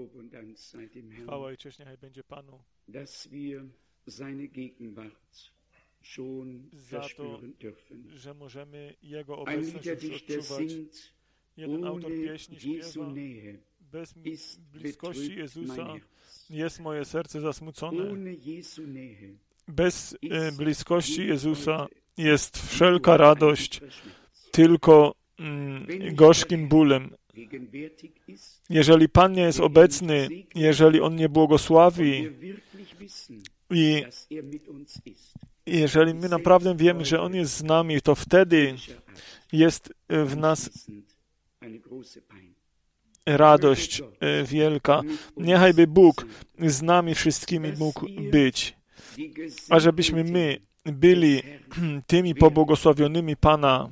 Chwała i cześć niechaj będzie Panu za to, że możemy Jego obecność już odczuwać. Jeden autor pieśni śpiewa: bez bliskości Jezusa jest moje serce zasmucone. Bez bliskości Jezusa jest wszelka radość tylko gorzkim bólem. Jeżeli Pan nie jest obecny, jeżeli On nie błogosławi i jeżeli my naprawdę wiemy, że On jest z nami, to wtedy jest w nas radość wielka. Niechajby Bóg z nami wszystkimi mógł być, a żebyśmy my byli tymi pobłogosławionymi Pana.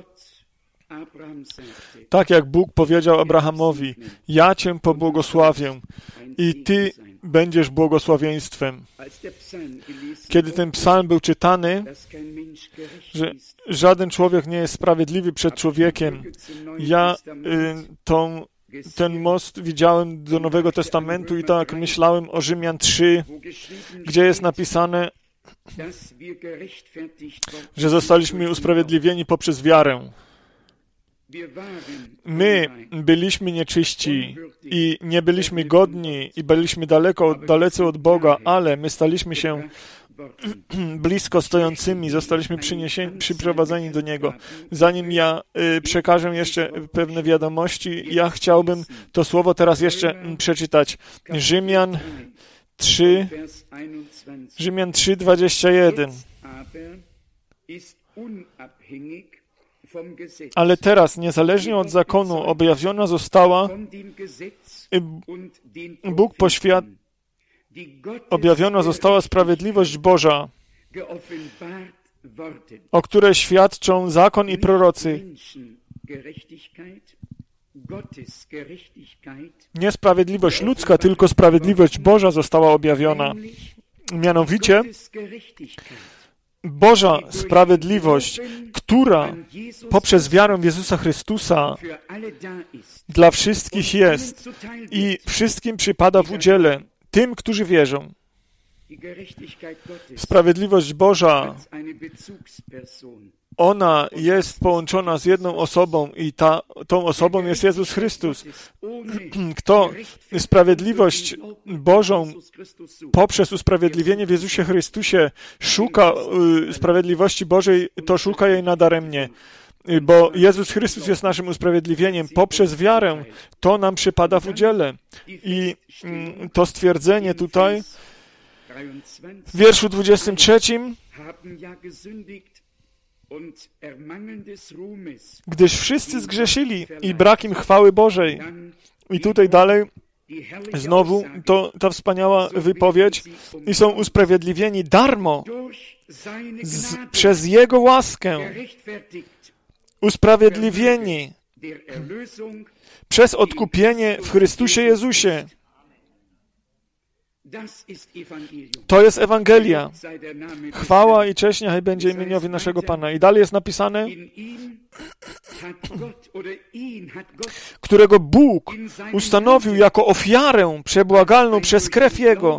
Tak jak Bóg powiedział Abrahamowi: ja Cię pobłogosławię i Ty będziesz błogosławieństwem. Kiedy ten psalm był czytany, że żaden człowiek nie jest sprawiedliwy przed człowiekiem, ja ten most widziałem do Nowego Testamentu i tak myślałem o Rzymian 3, gdzie jest napisane, że zostaliśmy usprawiedliwieni poprzez wiarę. My byliśmy nieczyści i nie byliśmy godni i byliśmy dalecy od Boga, ale my staliśmy się blisko stojącymi, zostaliśmy przyprowadzeni do Niego. Zanim ja przekażę jeszcze pewne wiadomości, ja chciałbym to słowo teraz jeszcze przeczytać. Rzymian 3:21. Ale teraz, niezależnie od zakonu, objawiona została objawiona została sprawiedliwość Boża, o której świadczą zakon i prorocy. Nie sprawiedliwość ludzka, tylko sprawiedliwość Boża została objawiona. Mianowicie Boża sprawiedliwość, która poprzez wiarę w Jezusa Chrystusa dla wszystkich jest i wszystkim przypada w udziale, tym, którzy wierzą. Sprawiedliwość Boża, ona jest połączona z jedną osobą i tą osobą jest Jezus Chrystus. Kto sprawiedliwość Bożą poprzez usprawiedliwienie w Jezusie Chrystusie szuka sprawiedliwości Bożej, to szuka jej nadaremnie. Bo Jezus Chrystus jest naszym usprawiedliwieniem. Poprzez wiarę to nam przypada w udziale. I to stwierdzenie tutaj w wierszu 23, gdyż wszyscy zgrzeszyli i brak im chwały Bożej. I tutaj dalej znowu ta wspaniała wypowiedź i są usprawiedliwieni darmo przez Jego łaskę. Usprawiedliwieni przez odkupienie w Chrystusie Jezusie. To jest Ewangelia. Chwała i cześć niechaj będzie imieniowi naszego Pana. I dalej jest napisane, którego Bóg ustanowił jako ofiarę przebłagalną przez krew Jego,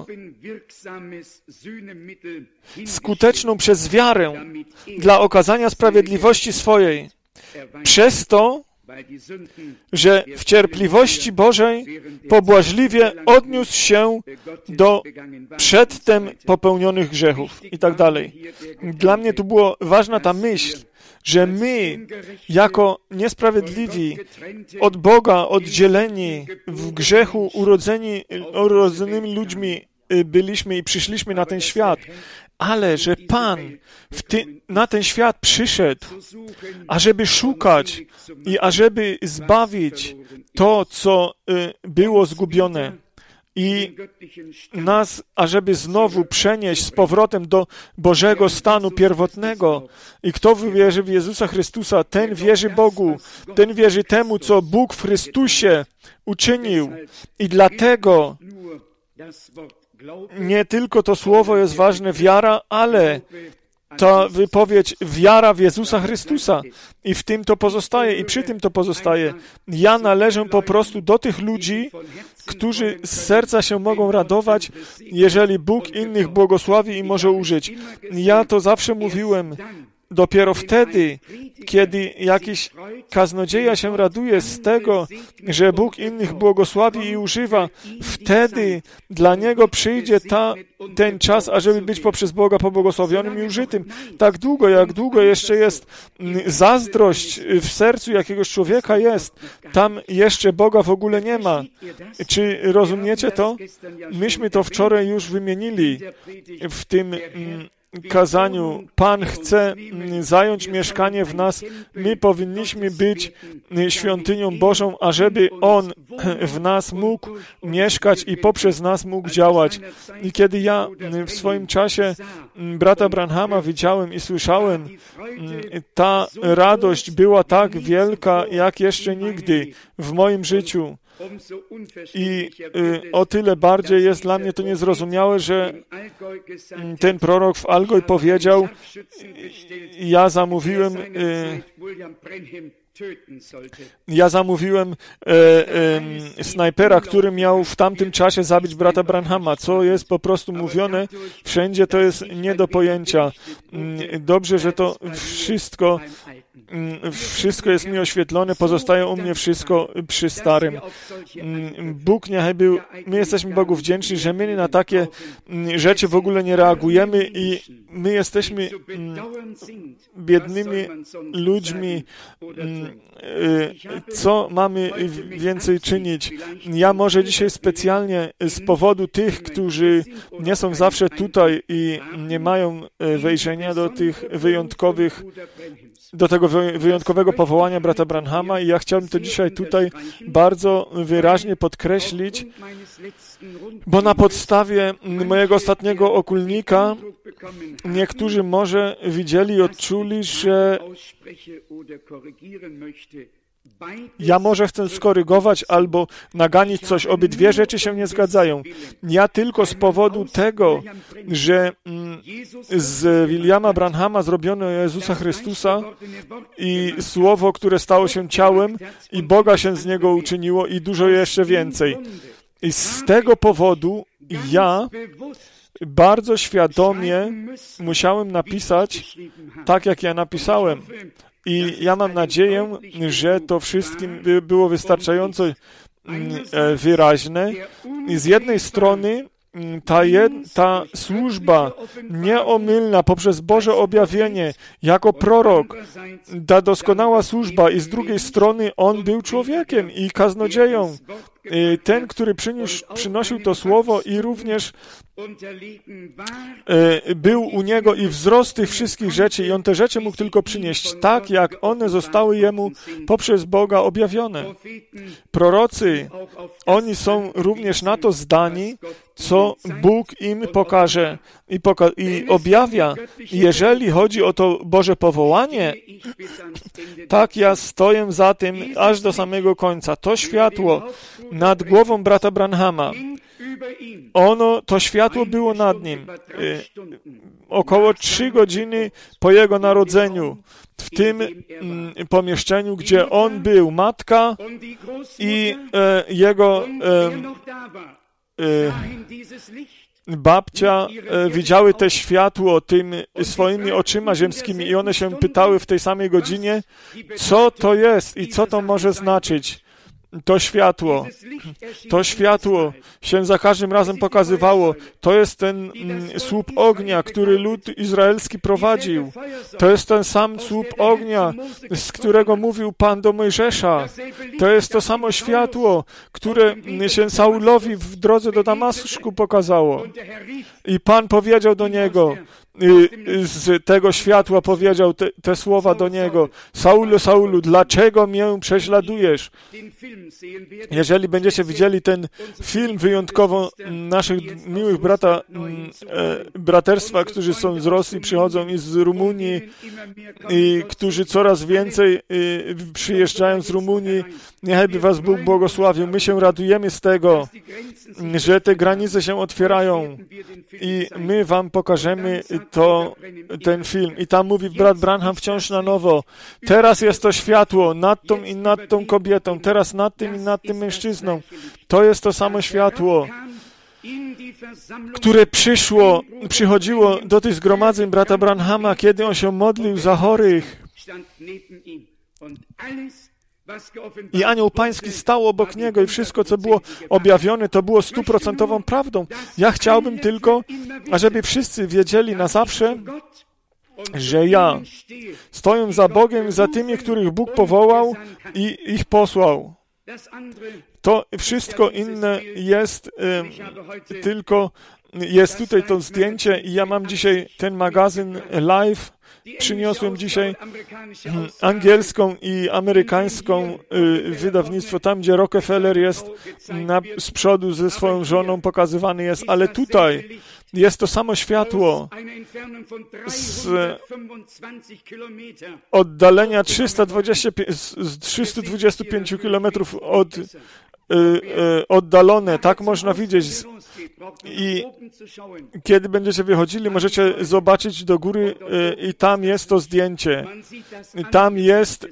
skuteczną przez wiarę dla okazania sprawiedliwości swojej. Przez to, że w cierpliwości Bożej pobłażliwie odniósł się do przedtem popełnionych grzechów i tak dalej. Dla mnie tu była ważna ta myśl, że my, jako niesprawiedliwi, od Boga oddzieleni, w grzechu urodzonymi ludźmi byliśmy i przyszliśmy na ten świat, ale że Pan na ten świat przyszedł, ażeby szukać i ażeby zbawić to, co było zgubione i nas, ażeby znowu przenieść z powrotem do Bożego stanu pierwotnego. I kto wierzy w Jezusa Chrystusa, ten wierzy Bogu, ten wierzy temu, co Bóg w Chrystusie uczynił. I dlatego nie tylko to słowo jest ważne, wiara, ale ta wypowiedź wiara w Jezusa Chrystusa i w tym to pozostaje i przy tym to pozostaje. Ja należę po prostu do tych ludzi, którzy z serca się mogą radować, jeżeli Bóg innych błogosławi i może użyć. Ja to zawsze mówiłem. Dopiero wtedy, kiedy jakiś kaznodzieja się raduje z tego, że Bóg innych błogosławi i używa, wtedy dla niego przyjdzie ten czas, ażeby być poprzez Boga pobłogosławionym i użytym. Tak długo, jak długo jeszcze jest zazdrość w sercu jakiegoś człowieka jest, tam jeszcze Boga w ogóle nie ma. Czy rozumiecie to? Myśmy to wczoraj już wymienili w tym kazaniu. Pan chce zająć mieszkanie w nas. My powinniśmy być świątynią Bożą, ażeby On w nas mógł mieszkać i poprzez nas mógł działać. I kiedy ja w swoim czasie brata Branhama widziałem i słyszałem, ta radość była tak wielka, jak jeszcze nigdy w moim życiu. I o tyle bardziej jest dla mnie to niezrozumiałe, że ten prorok w Allgäu powiedział, ja zamówiłem snajpera, który miał w tamtym czasie zabić brata Branhama. Co jest po prostu mówione wszędzie, to jest nie do pojęcia. Dobrze, że to wszystko jest mi oświetlone, pozostaje u mnie wszystko przy starym. Bóg niechaj był, my jesteśmy Bogu wdzięczni, że my na takie rzeczy w ogóle nie reagujemy i my jesteśmy biednymi ludźmi. Co mamy więcej czynić? Ja może dzisiaj specjalnie z powodu tych, którzy nie są zawsze tutaj i nie mają wejrzenia do tego wyjątkowego powołania brata Branhama i ja chciałbym to dzisiaj tutaj bardzo wyraźnie podkreślić, bo na podstawie mojego ostatniego okulnika niektórzy może widzieli i odczuli, że ja może chcę skorygować albo naganić coś. Obydwie rzeczy się nie zgadzają. Ja tylko z powodu tego, że z Williama Branhama zrobiono Jezusa Chrystusa i Słowo, które stało się ciałem i Boga się z Niego uczyniło i dużo jeszcze więcej. I z tego powodu ja bardzo świadomie musiałem napisać tak, jak ja napisałem. I ja mam nadzieję, że to wszystkim było wystarczająco wyraźne. I z jednej strony ta służba nieomylna poprzez Boże objawienie jako prorok, ta doskonała służba i z drugiej strony on był człowiekiem i kaznodzieją. Ten, który przynosił to słowo i również był u niego i wzrost tych wszystkich rzeczy i on te rzeczy mógł tylko przynieść tak, jak one zostały jemu poprzez Boga objawione. Prorocy, oni są również na to zdani, co Bóg im pokaże i objawia. Jeżeli chodzi o to Boże powołanie, tak ja stoję za tym aż do samego końca. To światło nad głową brata Branhama, to światło było nad nim około 3 godziny po jego narodzeniu. W tym pomieszczeniu, gdzie on był, matka i jego babcia widziały te światło tym swoimi oczyma ziemskimi i one się pytały w tej samej godzinie, co to jest i co to może znaczyć. To światło się za każdym razem pokazywało. To jest ten słup ognia, który lud izraelski prowadził. To jest ten sam słup ognia, z którego mówił Pan do Mojżesza. To jest to samo światło, które się Saulowi w drodze do Damaszku pokazało. I Pan powiedział do niego, z tego światła powiedział te słowa do niego: Saulu, Saulu, dlaczego mię prześladujesz? Jeżeli będziecie widzieli ten film wyjątkowo naszych miłych braterstwa, którzy są z Rosji, przychodzą i z Rumunii i którzy coraz więcej przyjeżdżają z Rumunii, niechaj was Bóg błogosławił. My się radujemy z tego, że te granice się otwierają i my wam pokażemy ten film. I tam mówi brat Branham wciąż na nowo. Teraz jest to światło nad tą i nad tą kobietą. Teraz nad tym i nad tym mężczyzną. To jest to samo światło, które przychodziło do tych zgromadzeń brata Branhama, kiedy on się modlił za chorych. I anioł pański stał obok niego i wszystko, co było objawione, to było 100% prawdą. Ja chciałbym tylko, ażeby wszyscy wiedzieli na zawsze, że ja stoję za Bogiem, za tymi, których Bóg powołał i ich posłał. To wszystko inne jest jest tutaj to zdjęcie i ja mam dzisiaj ten magazyn Live, przyniosłem dzisiaj angielską i amerykańską wydawnictwo, tam gdzie Rockefeller jest z przodu ze swoją żoną pokazywany jest, ale tutaj jest to samo światło z oddalenia 325 kilometrów oddalone, tak można widzieć. I kiedy będziecie wychodzili, możecie zobaczyć do góry i tam jest to zdjęcie. Tam jest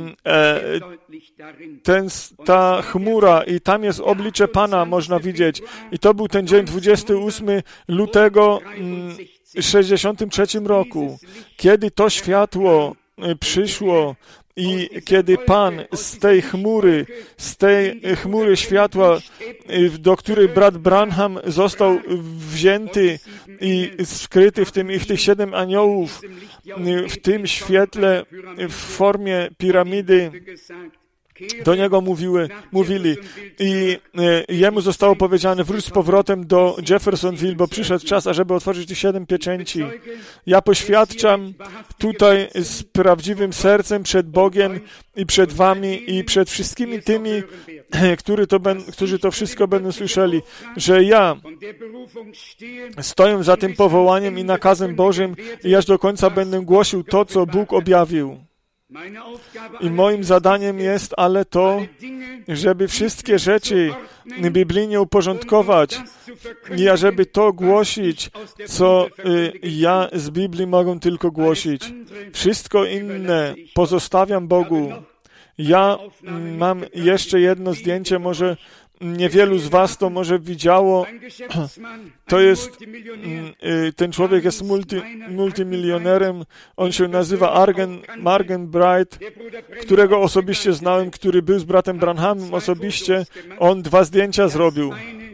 ta chmura i tam jest oblicze Pana, można widzieć. I to był ten dzień 28 lutego 1963 roku, kiedy to światło przyszło i kiedy Pan z tej chmury światła, do której brat Branham został wzięty i skryty w tym ich tych 7 aniołów, w tym świetle w formie piramidy, do niego mówili i jemu zostało powiedziane, wróć z powrotem do Jeffersonville, bo przyszedł czas, ażeby otworzyć tych 7 pieczęci. Ja poświadczam tutaj z prawdziwym sercem przed Bogiem i przed wami i przed wszystkimi tymi, którzy to wszystko będą słyszeli, że ja stoję za tym powołaniem i nakazem Bożym i aż do końca będę głosił to, co Bóg objawił. I moim zadaniem jest ale to, żeby wszystkie rzeczy biblijnie uporządkować i ażeby to głosić, co ja z Biblii mogę tylko głosić. Wszystko inne pozostawiam Bogu. Ja mam jeszcze jedno zdjęcie, może niewielu z was to może widziało. To jest, ten człowiek jest multimilionerem. On się nazywa Margen Bright, którego osobiście znałem, który był z bratem Branhamem osobiście. On 2 zdjęcia zrobił.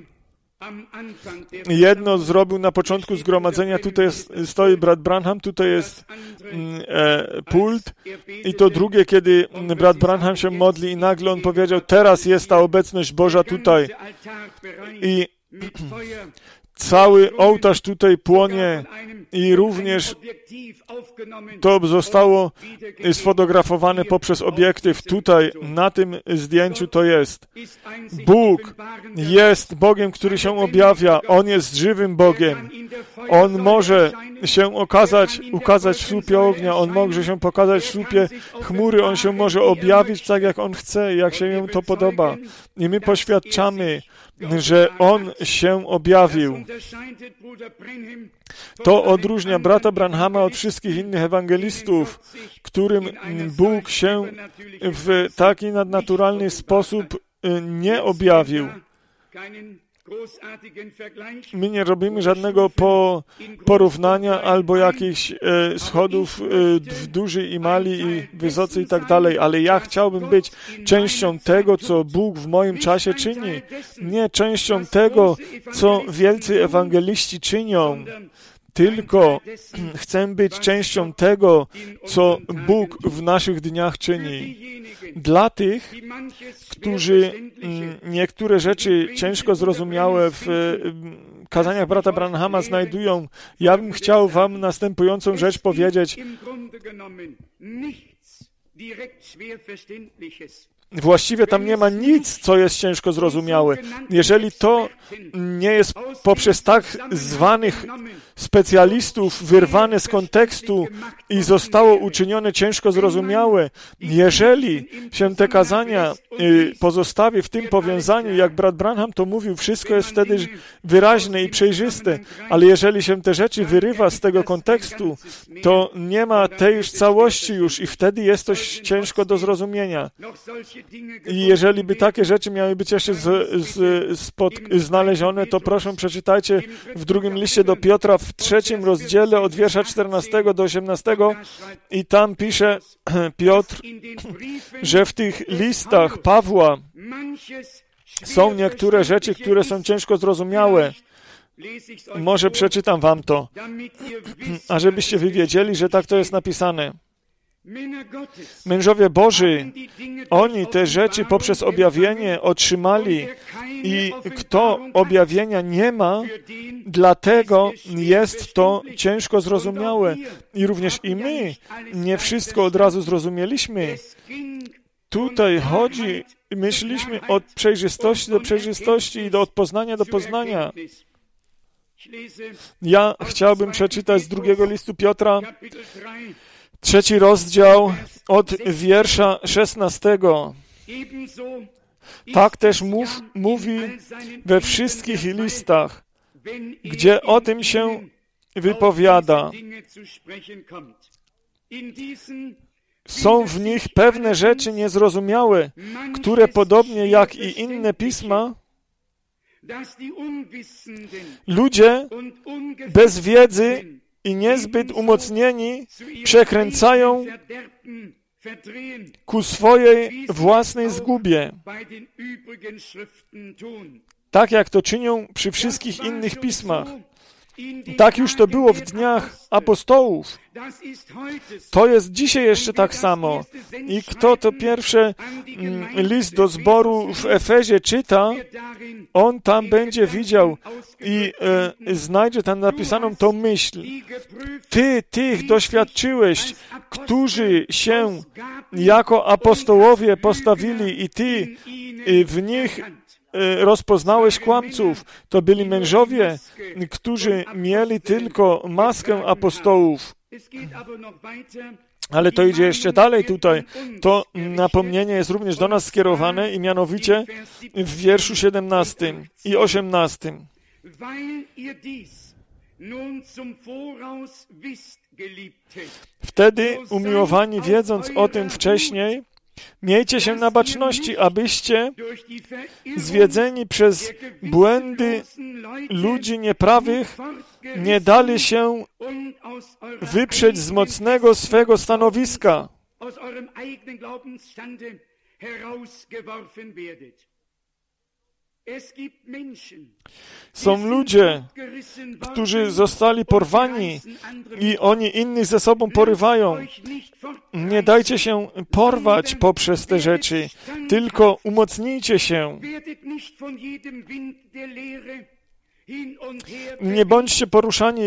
Jedno zrobił na początku zgromadzenia, tutaj stoi brat Branham, tutaj jest pult i to drugie, kiedy brat Branham się modli i nagle on powiedział, teraz jest ta obecność Boża tutaj i cały ołtarz tutaj płonie i również to zostało sfotografowane poprzez obiektyw. Tutaj, na tym zdjęciu to jest. Bóg jest Bogiem, który się objawia. On jest żywym Bogiem. On może się ukazać w słupie ognia. On może się pokazać w słupie chmury. On się może objawić tak, jak On chce, jak się Jemu to podoba. I my poświadczamy, że On się objawił. To odróżnia brata Branhama od wszystkich innych ewangelistów, którym Bóg się w taki nadnaturalny sposób nie objawił. My nie robimy żadnego porównania albo jakichś schodów w duży i mali i wysocy i tak dalej, ale ja chciałbym być częścią tego, co Bóg w moim czasie czyni, nie częścią tego, co wielcy ewangeliści czynią, tylko chcę być częścią tego, co Bóg w naszych dniach czyni. Dla tych, którzy niektóre rzeczy ciężko zrozumiałe w kazaniach brata Branhama znajdują, ja bym chciał wam następującą rzecz powiedzieć. Właściwie tam nie ma nic, co jest ciężko zrozumiałe. Jeżeli to nie jest poprzez tak zwanych specjalistów wyrwane z kontekstu i zostało uczynione ciężko zrozumiałe. Jeżeli się te kazania pozostawi w tym powiązaniu, jak brat Branham to mówił, wszystko jest wtedy wyraźne i przejrzyste, ale jeżeli się te rzeczy wyrywa z tego kontekstu, to nie ma tej już całości już i wtedy jest to ciężko do zrozumienia. I jeżeli by takie rzeczy miały być jeszcze znalezione, to proszę przeczytajcie w drugim liście do Piotra w 3 rozdziale od wiersza 14 do 18 i tam pisze Piotr, że w tych listach Pawła są niektóre rzeczy, które są ciężko zrozumiałe. Może przeczytam wam to, a żebyście wy wiedzieli, że tak to jest napisane. Mężowie Boży, oni te rzeczy poprzez objawienie otrzymali i kto objawienia nie ma, dlatego jest to ciężko zrozumiałe. I również i my nie wszystko od razu zrozumieliśmy. Tutaj chodzi, myśleliśmy od przejrzystości do przejrzystości i od poznania do poznania. Ja chciałbym przeczytać z drugiego listu Piotra, 3 rozdział od wiersza 16. Tak też mówi we wszystkich listach, gdzie o tym się wypowiada. Są w nich pewne rzeczy niezrozumiałe, które podobnie jak i inne pisma, ludzie bez wiedzy i niezbyt umocnieni przekręcają ku swojej własnej zgubie, tak jak to czynią przy wszystkich innych pismach. Tak już to było w dniach apostołów. To jest dzisiaj jeszcze tak samo. I kto to pierwszy list do zboru w Efezie czyta, on tam będzie widział i znajdzie tam napisaną tą myśl. Ty tych doświadczyłeś, którzy się jako apostołowie postawili i ty w nich rozpoznałeś kłamców. To byli mężowie, którzy mieli tylko maskę apostołów. Ale to idzie jeszcze dalej tutaj. To napomnienie jest również do nas skierowane i mianowicie w wierszu 17 i 18. Wtedy, umiłowani, wiedząc o tym wcześniej, miejcie się na baczności, abyście, zwiedzeni przez błędy ludzi nieprawych, nie dali się wyprzeć z mocnego swego stanowiska. Są ludzie, którzy zostali porwani i oni innych ze sobą porywają. Nie dajcie się porwać poprzez te rzeczy, tylko umocnijcie się. Nie bądźcie poruszani,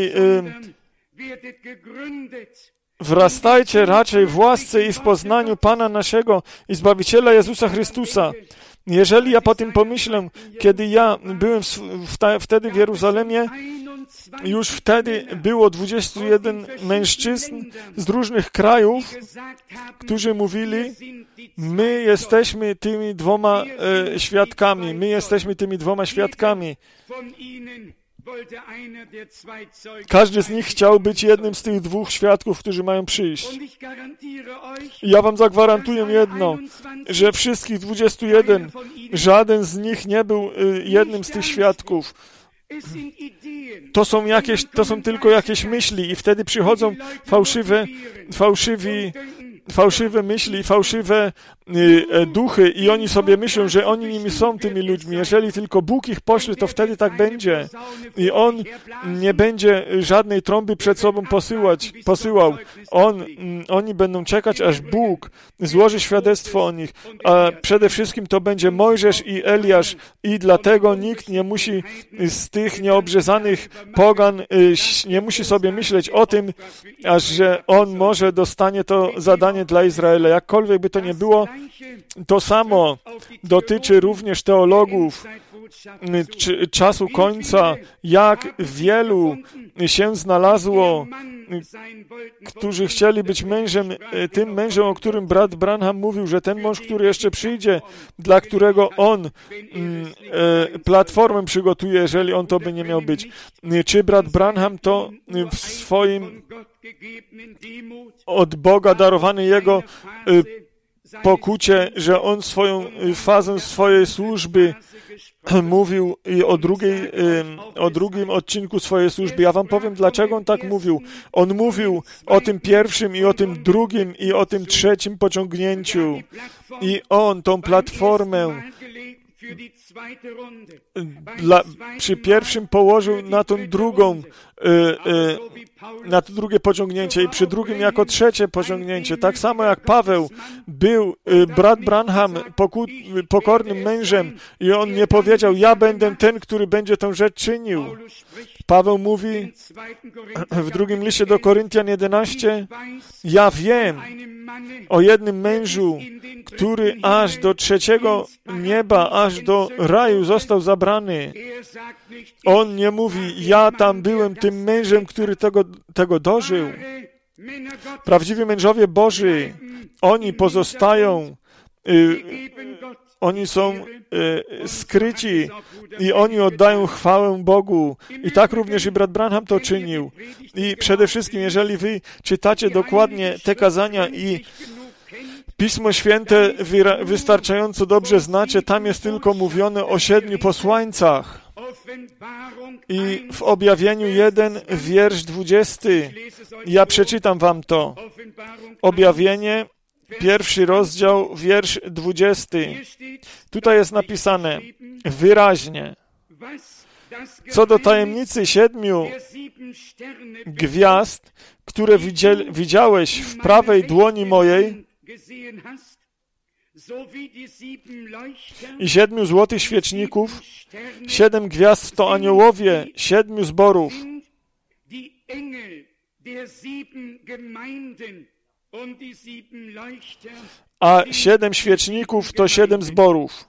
wrastajcie raczej w łasce i w poznaniu Pana naszego i Zbawiciela Jezusa Chrystusa. Jeżeli ja po tym pomyślę, kiedy ja byłem wtedy w Jeruzalemie, już wtedy było 21 mężczyzn z różnych krajów, którzy mówili, my jesteśmy tymi dwoma świadkami, my jesteśmy tymi dwoma świadkami. Każdy z nich chciał być jednym z tych dwóch świadków, którzy mają przyjść. I ja wam zagwarantuję jedno, że wszystkich 21, żaden z nich nie był jednym z tych świadków. To są tylko jakieś myśli i wtedy przychodzą fałszywe myśli, fałszywe duchy i oni sobie myślą, że oni nimi są tymi ludźmi. Jeżeli tylko Bóg ich pośle, to wtedy tak będzie. I On nie będzie żadnej trąby przed sobą posyłał. Oni będą czekać, aż Bóg złoży świadectwo o nich. A przede wszystkim to będzie Mojżesz i Eliasz i dlatego nikt nie musi z tych nieobrzezanych pogan, nie musi sobie myśleć o tym, aż że on może dostanie to zadanie dla Izraela. Jakkolwiek by to nie było, to samo dotyczy również teologów czasu końca, jak wielu się znalazło, którzy chcieli być mężem, tym mężem, o którym brat Branham mówił, że ten mąż, który jeszcze przyjdzie, dla którego on platformę przygotuje, jeżeli on to by nie miał być. Czy brat Branham to w swoim od Boga darowany jego pokucie, że on swoją fazę swojej służby mówił i o drugim odcinku swojej służby. Ja wam powiem, dlaczego on tak mówił. On mówił o tym pierwszym i o tym drugim i o tym trzecim pociągnięciu. I on tą platformę przy pierwszym położył na tą drugą, na to drugie pociągnięcie i przy drugim jako trzecie pociągnięcie. Tak samo jak Paweł był brat Branham pokornym mężem i on nie powiedział, ja będę ten, który będzie tę rzecz czynił. Paweł mówi w drugim liście do Koryntian 11, ja wiem o jednym mężu, który aż do trzeciego nieba, aż do raju został zabrany. On nie mówi, ja tam byłem tym mężem, który tego dożył. Prawdziwi mężowie Boży, oni pozostają, oni są skryci i oni oddają chwałę Bogu. I tak również i brat Branham to czynił. I przede wszystkim, jeżeli wy czytacie dokładnie te kazania i Pismo Święte wystarczająco dobrze znacie, tam jest tylko mówione o 7 posłańcach. I w Objawieniu 1, wiersz 20, ja przeczytam wam to. Objawienie, 1 rozdział, wiersz 20. Tutaj jest napisane wyraźnie, co do tajemnicy 7 gwiazd, które widziałeś w prawej dłoni mojej, i 7 złotych świeczników, 7 gwiazd to aniołowie 7 zborów. A 7 świeczników to 7 zborów.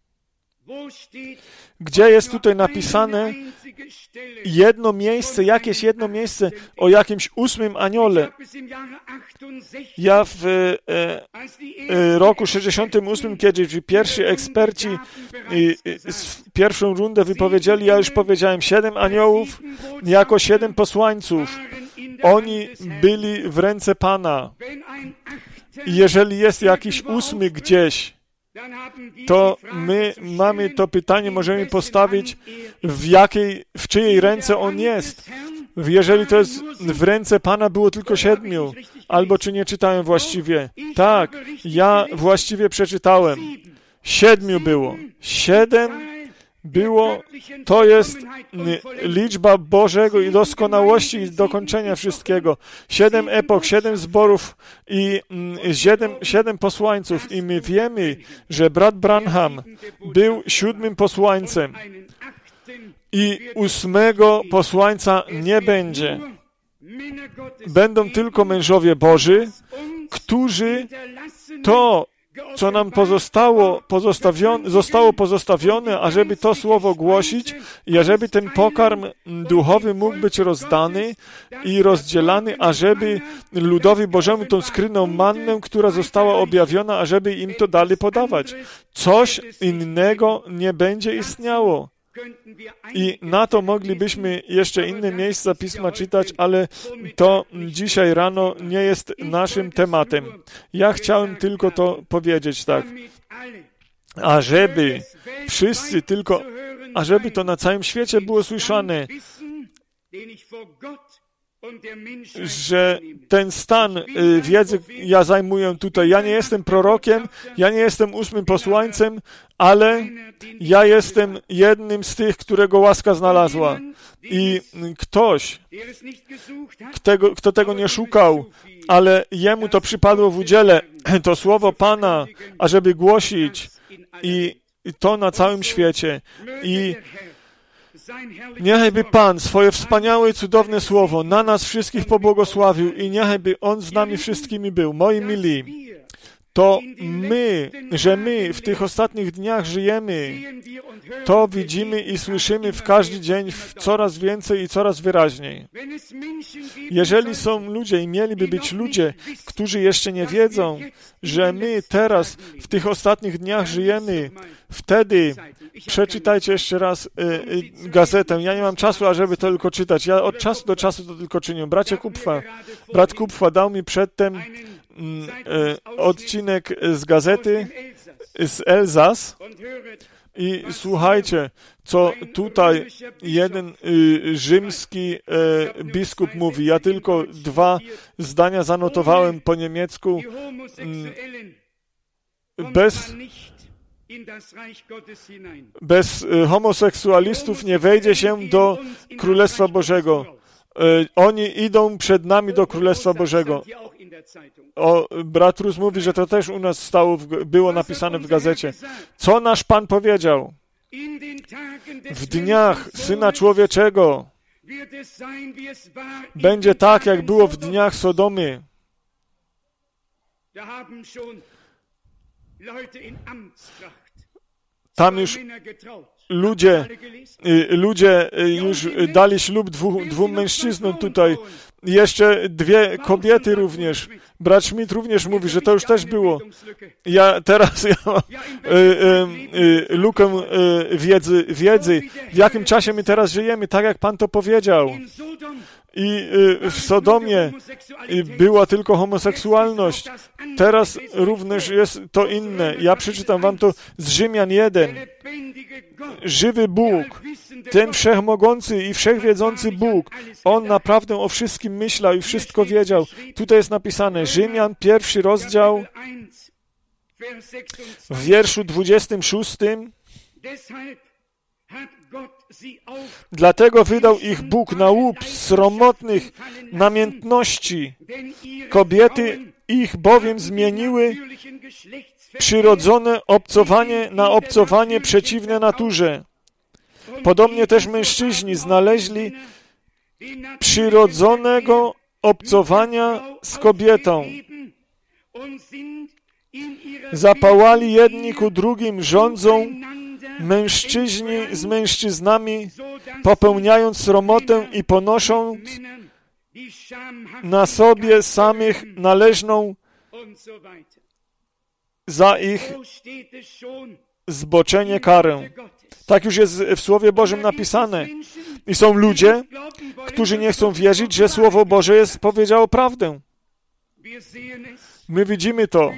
Gdzie jest tutaj napisane jedno miejsce, jakieś jedno miejsce o jakimś 8 aniole? Ja w roku 68, kiedy pierwsi eksperci pierwszą rundę wypowiedzieli, ja już powiedziałem 7 aniołów jako 7 posłańców. Oni byli w ręce Pana. I jeżeli jest jakiś 8 gdzieś, to my mamy to pytanie, możemy postawić, w czyjej ręce on jest. Jeżeli to jest w ręce Pana, było tylko 7, albo czy nie czytałem właściwie? Tak, ja właściwie przeczytałem. 7 było. 7 było, to jest liczba Bożego i doskonałości i dokończenia wszystkiego. 7 epok, 7 zborów i 7 posłańców. I my wiemy, że brat Branham był 7 posłańcem i 8 posłańca nie będzie. Będą tylko mężowie Boży, którzy to, co nam zostało pozostawione, ażeby to słowo głosić i ażeby ten pokarm duchowy mógł być rozdany i rozdzielany, ażeby ludowi Bożemu tą skryną mannę, która została objawiona, ażeby im to dalej podawać. Coś innego nie będzie istniało. I na to moglibyśmy jeszcze inne miejsca Pisma czytać, ale to dzisiaj rano nie jest naszym tematem. Ja chciałem tylko to powiedzieć tak, ażeby wszyscy tylko, ażeby to na całym świecie było słyszane, że ten stan wiedzy ja zajmuję tutaj. Ja nie jestem prorokiem, ja nie jestem 8 posłańcem, ale ja jestem jednym z tych, którego łaska znalazła. I ktoś, kto tego nie szukał, ale jemu to przypadło w udziale, to słowo Pana, ażeby głosić i to na całym świecie. I niechajby Pan swoje wspaniałe i cudowne słowo na nas wszystkich pobłogosławił i niechajby On z nami wszystkimi był. Moi mili, to że my w tych ostatnich dniach żyjemy, to widzimy i słyszymy w każdy dzień coraz więcej i coraz wyraźniej. Jeżeli są ludzie i mieliby być ludzie, którzy jeszcze nie wiedzą, że my teraz w tych ostatnich dniach żyjemy, wtedy przeczytajcie jeszcze raz gazetę. Ja nie mam czasu, ażeby to tylko czytać. Ja od czasu do czasu to tylko czynię. Brat Kupfa dał mi przedtem odcinek z gazety z Elzas i słuchajcie, co tutaj jeden rzymski biskup mówi. Ja tylko 2 zdania zanotowałem po niemiecku. Bez homoseksualistów nie wejdzie się do Królestwa Bożego. Oni idą przed nami do Królestwa Bożego. Brat Rus mówi, że to też u nas było napisane w gazecie. Co nasz Pan powiedział? W dniach Syna Człowieczego będzie tak, jak było w dniach Sodomy. Tam już ludzie już dali ślub dwóm mężczyznom tutaj. Jeszcze 2 kobiety również. Brat Schmidt również mówi, że to już też było. Ja mam lukę wiedzy, w jakim czasie my teraz żyjemy, tak jak Pan to powiedział. I w Sodomie była tylko homoseksualność. Teraz również jest to inne. Ja przeczytam wam to z Rzymian 1. Żywy Bóg, ten wszechmogący i wszechwiedzący Bóg, On naprawdę o wszystkim myślał i wszystko wiedział. Tutaj jest napisane, Rzymian, 1 rozdział, w wierszu 26. Dlatego wydał ich Bóg na łup sromotnych namiętności. Kobiety ich bowiem zmieniły przyrodzone obcowanie na obcowanie przeciwne naturze. Podobnie też mężczyźni znaleźli przyrodzonego obcowania z kobietą. Zapałali jedni ku drugim, rządzą mężczyźni z mężczyznami, popełniając sromotę i ponosząc na sobie samych należną za ich zboczenie karę. Tak już jest w Słowie Bożym napisane. I są ludzie, którzy nie chcą wierzyć, że Słowo Boże powiedziało prawdę. My widzimy to,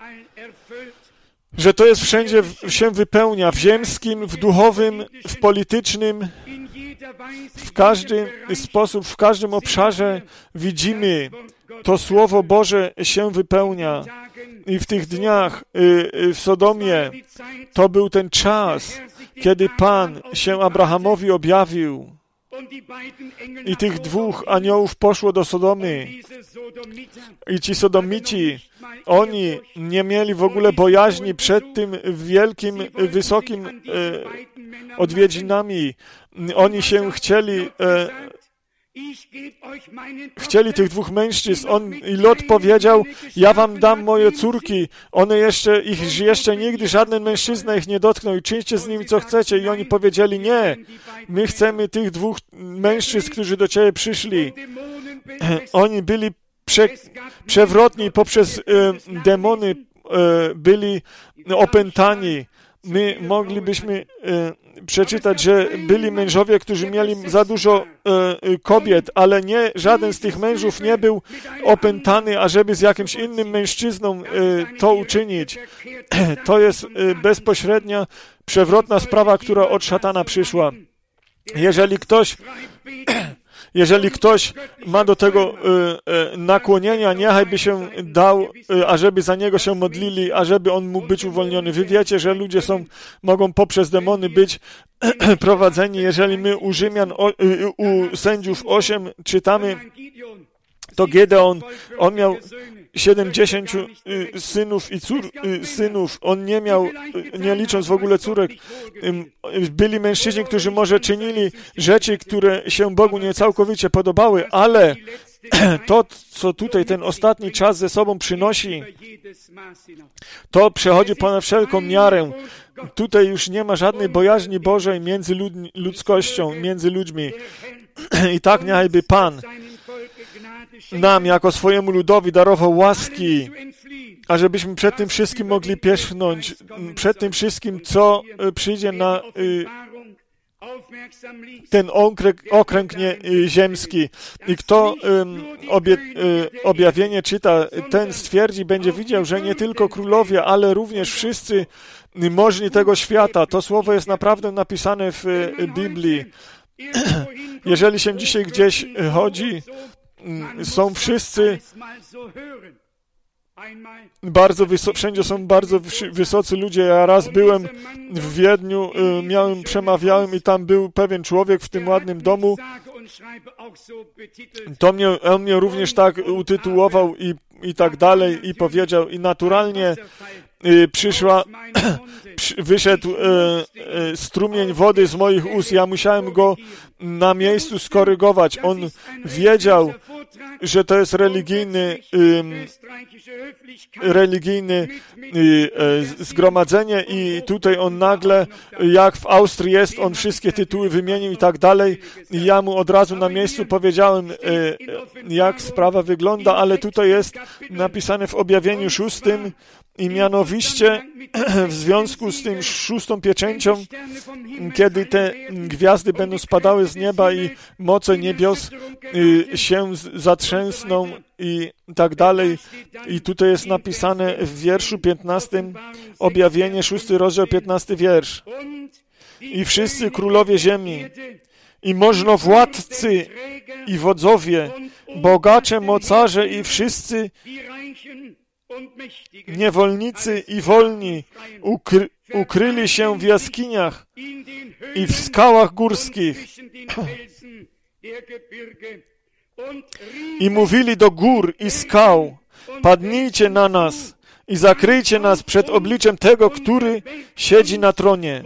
że to jest wszędzie się wypełnia, w ziemskim, w duchowym, w politycznym, w każdy sposób, w każdym obszarze widzimy, to Słowo Boże się wypełnia. I w tych dniach w Sodomie to był ten czas, kiedy Pan się Abrahamowi objawił. I tych 2 aniołów poszło do Sodomy. I ci Sodomici, oni nie mieli w ogóle bojaźni przed tym wielkim, wysokim odwiedzinami. Oni się chcieli tych 2 mężczyzn. I Lot powiedział, ja wam dam moje córki. Jeszcze nigdy żaden mężczyzna ich nie dotknął i czyńcie z nimi co chcecie. I oni powiedzieli, nie, my chcemy tych 2 mężczyzn, którzy do ciebie przyszli. Oni byli przewrotni poprzez demony, byli opętani. My moglibyśmy przeczytać, że byli mężowie, którzy mieli za dużo kobiet, ale żaden z tych mężów nie był opętany, ażeby z jakimś innym mężczyzną to uczynić. To jest bezpośrednia, przewrotna sprawa, która od szatana przyszła. Jeżeli ktoś ma do tego nakłonienia, niechaj by się dał, ażeby za niego się modlili, ażeby on mógł być uwolniony. Wy wiecie, że ludzie mogą poprzez demony być prowadzeni. Jeżeli my u Rzymian, u Sędziów 8 czytamy, to Gedeon, on miał 70 synów i synów. On nie miał, nie licząc w ogóle córek. Byli mężczyźni, którzy może czynili rzeczy, które się Bogu nie całkowicie podobały, ale to, co tutaj ten ostatni czas ze sobą przynosi, to przechodzi ponad wszelką miarę. Tutaj już nie ma żadnej bojaźni Bożej między ludzkością, między ludźmi. I tak niechajby Pan nam, jako swojemu ludowi, darował łaski, ażebyśmy przed tym wszystkim mogli pierzchnąć, przed tym wszystkim, co przyjdzie na ten okręg ziemski. I kto objawienie czyta, ten stwierdzi, będzie widział, że nie tylko królowie, ale również wszyscy możni tego świata. To słowo jest naprawdę napisane w Biblii. Jeżeli się dzisiaj gdzieś chodzi, są wszyscy wszędzie są bardzo wysocy ludzie. Ja raz byłem w Wiedniu, przemawiałem i tam był pewien człowiek w tym ładnym domu. On mnie również tak utytułował i tak dalej i powiedział. I naturalnie wyszedł strumień wody z moich ust. Ja musiałem go na miejscu skorygować. On wiedział, że to jest religijne zgromadzenie i tutaj on nagle, jak w Austrii jest, on wszystkie tytuły wymienił i tak dalej. I ja mu od razu na miejscu powiedziałem, jak sprawa wygląda, ale tutaj jest napisane w objawieniu 6, i mianowicie w związku z tym 6. pieczęcią, kiedy te gwiazdy będą spadały z nieba i moce niebios się zatrzęsną i tak dalej. I tutaj jest napisane w wierszu 15, objawienie 6 rozdział 15 wiersz. I wszyscy królowie ziemi, i możnowładcy, i wodzowie, bogacze, mocarze i wszyscy niewolnicy i wolni ukryli się w jaskiniach i w skałach górskich i mówili do gór i skał: padnijcie na nas i zakryjcie nas przed obliczem tego, który siedzi na tronie.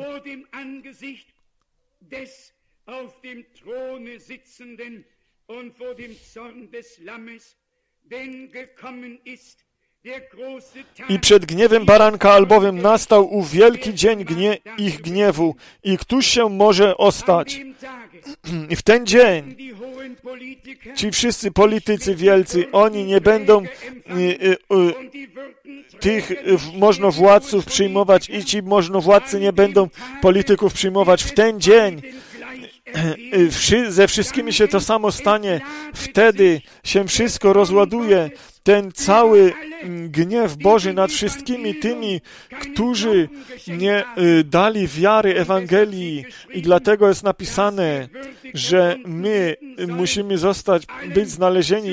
I przed gniewem baranka albowiem nastał ów wielki dzień ich gniewu i któż się może ostać? I w ten dzień ci wszyscy politycy wielcy, oni nie będą tych możnowładców przyjmować i ci możnowładcy nie będą polityków przyjmować. W ten dzień ze wszystkimi się to samo stanie. Wtedy się wszystko rozładuje. Ten cały gniew Boży nad wszystkimi tymi, którzy nie dali wiary Ewangelii. I dlatego jest napisane, że my musimy być znalezieni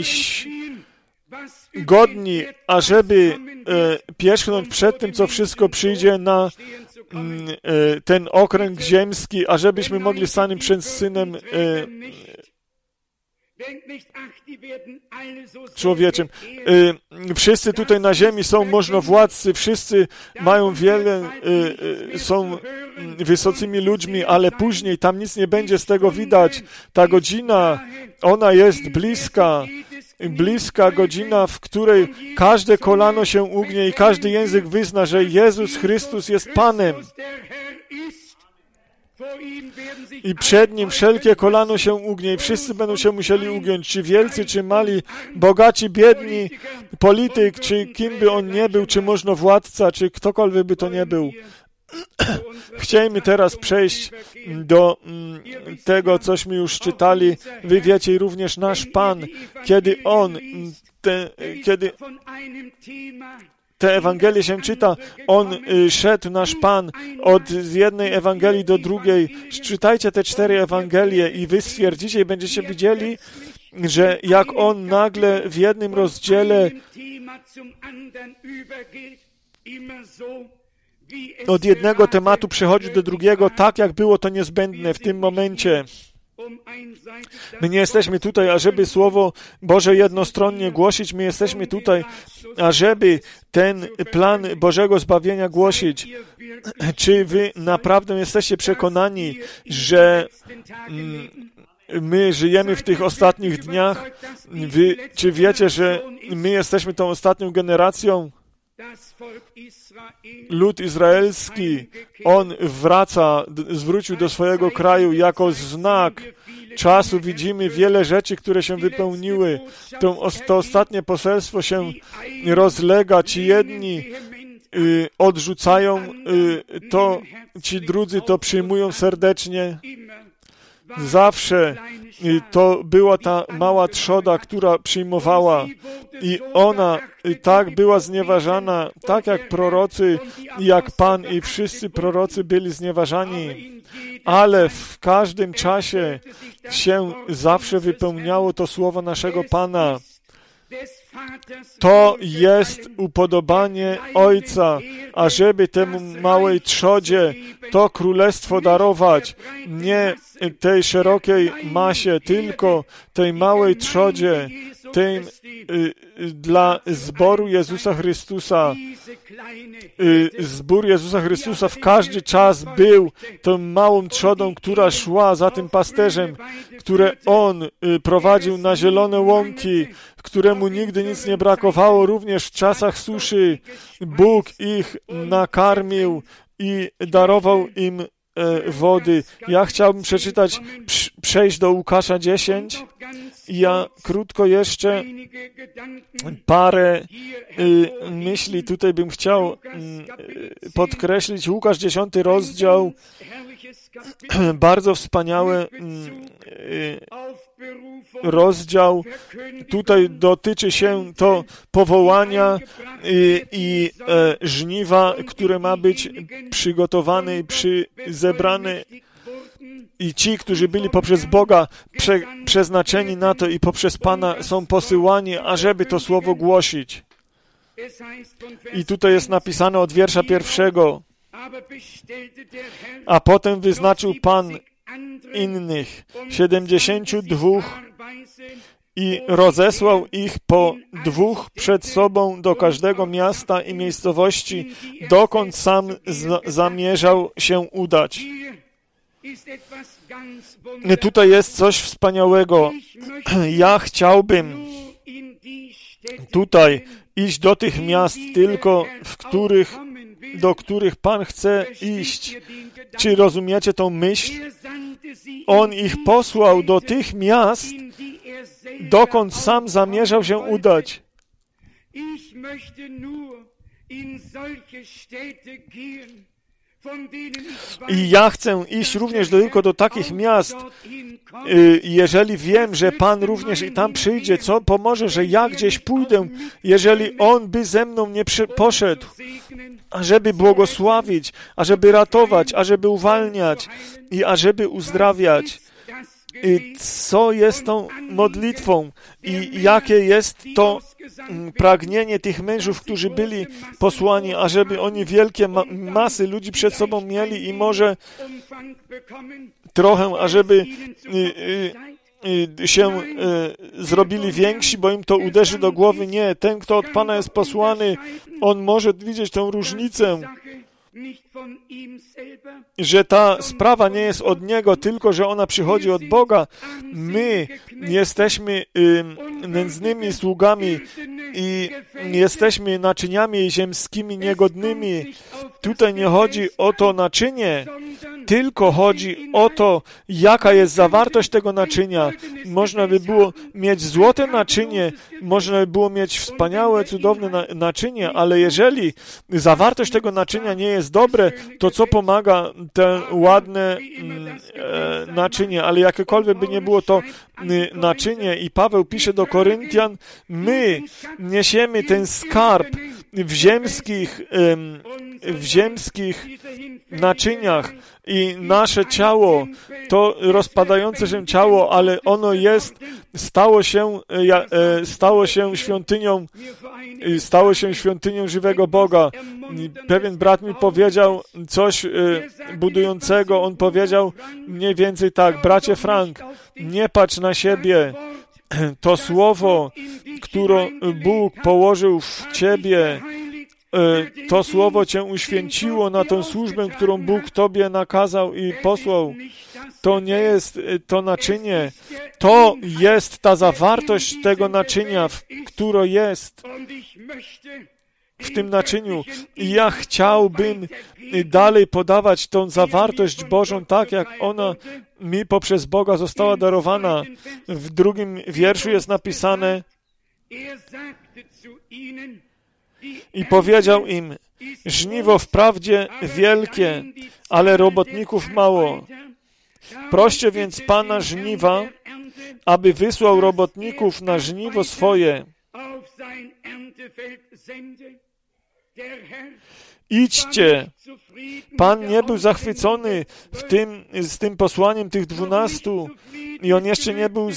godni, ażeby pierzchnąć przed tym, co wszystko przyjdzie na ten okręg ziemski, ażebyśmy mogli stanąć przed Synem człowieczym. Wszyscy tutaj na ziemi są możnowładcy, wszyscy mają są wysocymi ludźmi, ale później tam nic nie będzie z tego widać. Ta godzina, ona jest bliska godzina, w której każde kolano się ugnie i każdy język wyzna, że Jezus Chrystus jest Panem. I przed Nim wszelkie kolano się ugnie i wszyscy będą się musieli ugiąć, czy wielcy, czy mali, bogaci, biedni, polityk, czy kim by on nie był, czy możnowładca, czy ktokolwiek by to nie był. Chcielibyśmy teraz przejść do tego, cośmy już czytali. Wy wiecie, i również nasz Pan, kiedy te Ewangelie się czyta, On szedł, nasz Pan, od jednej Ewangelii do drugiej. Czytajcie te 4 Ewangelie i wy stwierdzicie i będziecie widzieli, że jak On nagle w jednym rozdziale od jednego tematu przechodzi do drugiego, tak jak było to niezbędne w tym momencie. My nie jesteśmy tutaj, ażeby Słowo Boże jednostronnie głosić. My jesteśmy tutaj, ażeby ten plan Bożego zbawienia głosić. Czy wy naprawdę jesteście przekonani, że my żyjemy w tych ostatnich dniach. Czy wiecie, że my jesteśmy tą ostatnią generacją? Lud izraelski, on zwrócił do swojego kraju jako znak czasu. Widzimy wiele rzeczy, które się wypełniły. To ostatnie poselstwo się rozlega. Ci jedni odrzucają to, ci drudzy to przyjmują serdecznie. Zawsze to była ta mała trzoda, która przyjmowała i ona tak była znieważana, tak jak prorocy, jak Pan i wszyscy prorocy byli znieważani, ale w każdym czasie się zawsze wypełniało to słowo naszego Pana. To jest upodobanie Ojca, ażeby temu małej trzodzie to królestwo darować, nie tej szerokiej masie, tylko tej małej trzodzie, tej dla zboru Jezusa Chrystusa. Zbór Jezusa Chrystusa w każdy czas był tą małą trzodą, która szła za tym pasterzem, które On prowadził na zielone łąki, któremu nigdy nic nie brakowało, również w czasach suszy. Bóg ich nakarmił i darował im wody. Ja chciałbym przejść do Łukasza 10. Ja krótko jeszcze parę myśli tutaj bym chciał podkreślić. Łukasz 10 rozdział, bardzo wspaniały rozdział. Tutaj dotyczy się to powołania i żniwa, które ma być przygotowane i zebrane. I ci, którzy byli poprzez Boga przeznaczeni na to i poprzez Pana są posyłani, ażeby to słowo głosić. I tutaj jest napisane od wiersza 1. A potem wyznaczył Pan innych 72 i rozesłał ich po 2 przed sobą do każdego miasta i miejscowości, dokąd sam zamierzał się udać. Tutaj jest coś wspaniałego. Ja chciałbym tutaj iść do tych miast tylko, do których Pan chce iść. Czy rozumiecie tą myśl? On ich posłał do tych miast, dokąd sam zamierzał się udać. I ja chcę iść również tylko do takich miast, jeżeli wiem, że Pan również i tam przyjdzie, co pomoże, że ja gdzieś pójdę, jeżeli On by ze mną nie poszedł, ażeby błogosławić, ażeby ratować, ażeby uwalniać i ażeby uzdrawiać. Co jest tą modlitwą i jakie jest to pragnienie tych mężów, którzy byli posłani, ażeby oni wielkie masy ludzi przed sobą mieli i może trochę, ażeby się zrobili więksi, bo im to uderzy do głowy. Nie, ten, kto od Pana jest posłany, on może widzieć tę różnicę, że ta sprawa nie jest od Niego, tylko że ona przychodzi od Boga. My jesteśmy nędznymi sługami i jesteśmy naczyniami ziemskimi niegodnymi. Tutaj nie chodzi o to naczynie, tylko chodzi o to, jaka jest zawartość tego naczynia. Można by było mieć złote naczynie, można by było mieć wspaniałe, cudowne naczynie, ale jeżeli zawartość tego naczynia nie jest dobre, to co pomaga te ładne naczynie, ale jakiekolwiek by nie było to naczynie i Paweł pisze do Koryntian, my niesiemy ten skarb w ziemskich naczyniach i nasze ciało, to rozpadające się ciało, ale ono stało się świątynią żywego Boga. Pewien brat mi powiedział coś budującego, on powiedział mniej więcej tak: bracie Frank, nie patrz na siebie, to słowo, które Bóg położył w ciebie, to słowo Cię uświęciło na tę służbę, którą Bóg Tobie nakazał i posłał. To nie jest to naczynie, to jest ta zawartość tego naczynia, która jest w tym naczyniu. I ja chciałbym dalej podawać tą zawartość Bożą, tak jak ona mi poprzez Boga została darowana. W 2 wierszu jest napisane: i powiedział im: żniwo wprawdzie wielkie, ale robotników mało. Proście więc Pana żniwa, aby wysłał robotników na żniwo swoje. Idźcie. Pan nie był zachwycony z tym posłaniem tych 12 i on jeszcze nie był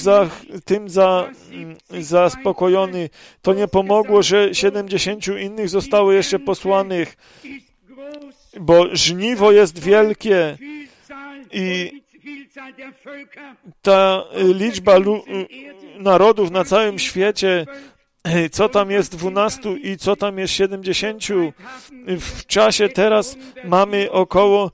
zaspokojony. To nie pomogło, że 70 innych zostało jeszcze posłanych, bo żniwo jest wielkie i ta liczba narodów na całym świecie, co tam jest 12 i co tam jest 70. W czasie teraz mamy około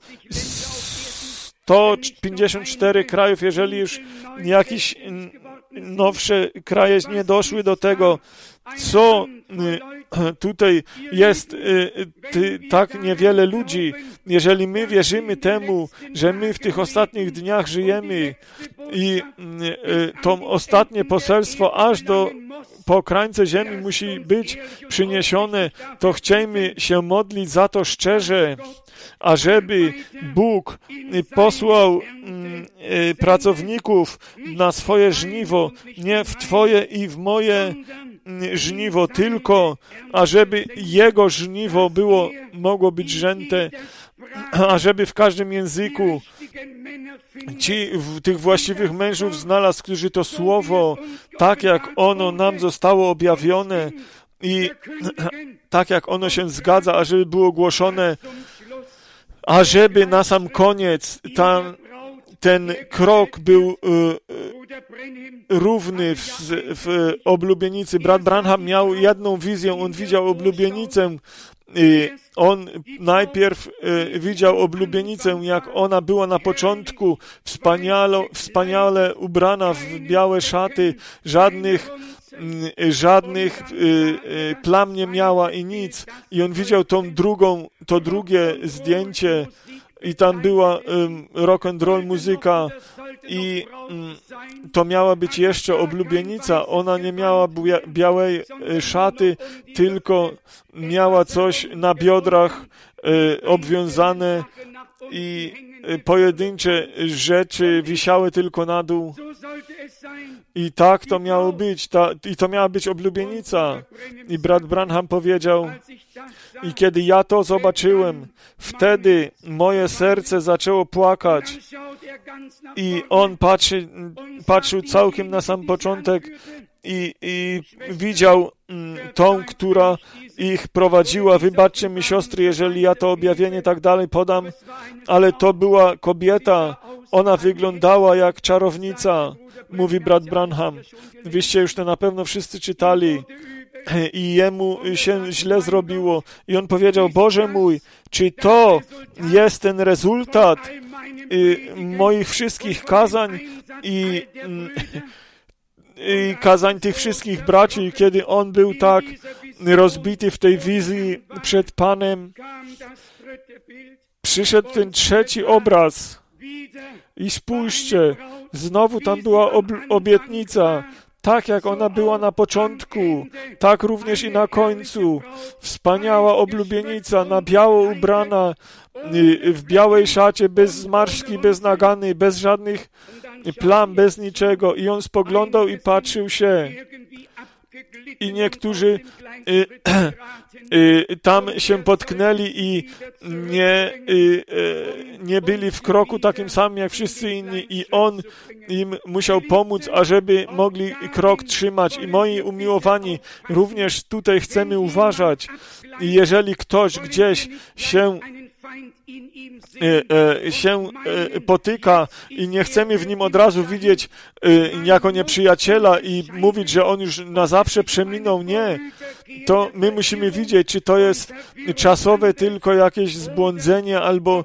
154 krajów, jeżeli już jakieś nowsze kraje nie doszły do tego, co tutaj jest tak niewiele ludzi. Jeżeli my wierzymy temu, że my w tych ostatnich dniach żyjemy i to ostatnie poselstwo aż po krańce ziemi musi być przyniesione, to chciejmy się modlić za to szczerze, ażeby Bóg posłał pracowników na swoje żniwo, nie w Twoje i w moje żniwo, tylko ażeby Jego żniwo mogło być rzęte, ażeby w każdym języku tych właściwych mężów znalazł, którzy to słowo, tak jak ono nam zostało objawione i tak jak ono się zgadza, ażeby było głoszone, ażeby na sam koniec ten krok był równy w oblubienica. Brat Branham miał jedną wizję, on widział oblubienicę. On najpierw widział oblubienicę, jak ona była na początku wspaniale ubrana w białe szaty, żadnych plam nie miała i nic. I on widział to drugie zdjęcie i tam była rock and roll muzyka i to miała być jeszcze oblubienica. Ona nie miała białej szaty, tylko miała coś na biodrach obwiązane i pojedyncze rzeczy wisiały tylko na dół. I tak to miało być. I to miała być oblubienica. I brat Branham powiedział: i kiedy ja to zobaczyłem, wtedy moje serce zaczęło płakać. I on patrzył całkiem na sam początek i widział tą, która ich prowadziła. Wybaczcie mi, siostry, jeżeli ja to objawienie tak dalej podam, ale to była kobieta. Ona wyglądała jak czarownica, mówi brat Branham. Wyście już to na pewno wszyscy czytali. I jemu się źle zrobiło. I on powiedział: Boże mój, czy to jest ten rezultat moich wszystkich kazań i kazań tych wszystkich braci, kiedy on był tak rozbity w tej wizji przed Panem. Przyszedł ten trzeci obraz i spójrzcie, znowu tam była obietnica. Tak jak ona była na początku, tak również i na końcu. Wspaniała oblubienica, na biało ubrana, w białej szacie, bez zmarszczki, bez nagany, bez żadnych plam, bez niczego. I on spoglądał i patrzył się. I niektórzy tam się potknęli i nie byli w kroku takim samym jak wszyscy inni i on im musiał pomóc, ażeby mogli krok trzymać. I moi umiłowani, również tutaj chcemy uważać. I jeżeli ktoś gdzieś się się potyka i nie chcemy w nim od razu widzieć jako nieprzyjaciela i mówić, że on już na zawsze przeminął. Nie. To my musimy widzieć, czy to jest czasowe tylko jakieś zbłądzenie, albo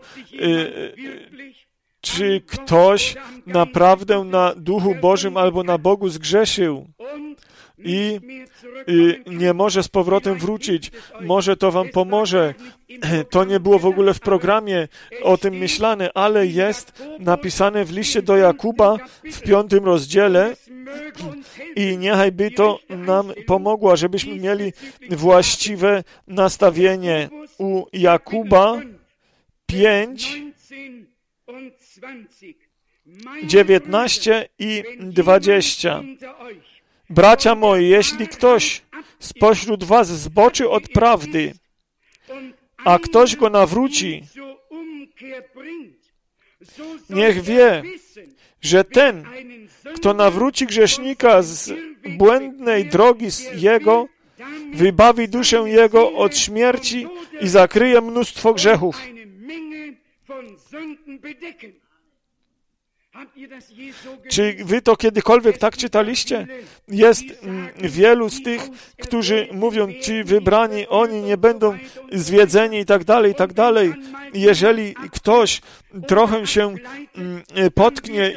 czy ktoś naprawdę na Duchu Bożym albo na Bogu zgrzeszył i nie może z powrotem wrócić. Może to wam pomoże. To nie było w ogóle w programie o tym myślane, ale jest napisane w liście do Jakuba w 5 rozdziale i niechaj by to nam pomogło, żebyśmy mieli właściwe nastawienie. U Jakuba 5, 19 i 20. Bracia moi, jeśli ktoś spośród was zboczy od prawdy, a ktoś go nawróci, niech wie, że ten, kto nawróci grzesznika z błędnej drogi jego, wybawi duszę jego od śmierci i zakryje mnóstwo grzechów. Czy wy to kiedykolwiek tak czytaliście? Jest wielu z tych, którzy mówią, ci wybrani, oni nie będą zwiedzeni i tak dalej, i tak dalej. Jeżeli ktoś trochę się potknie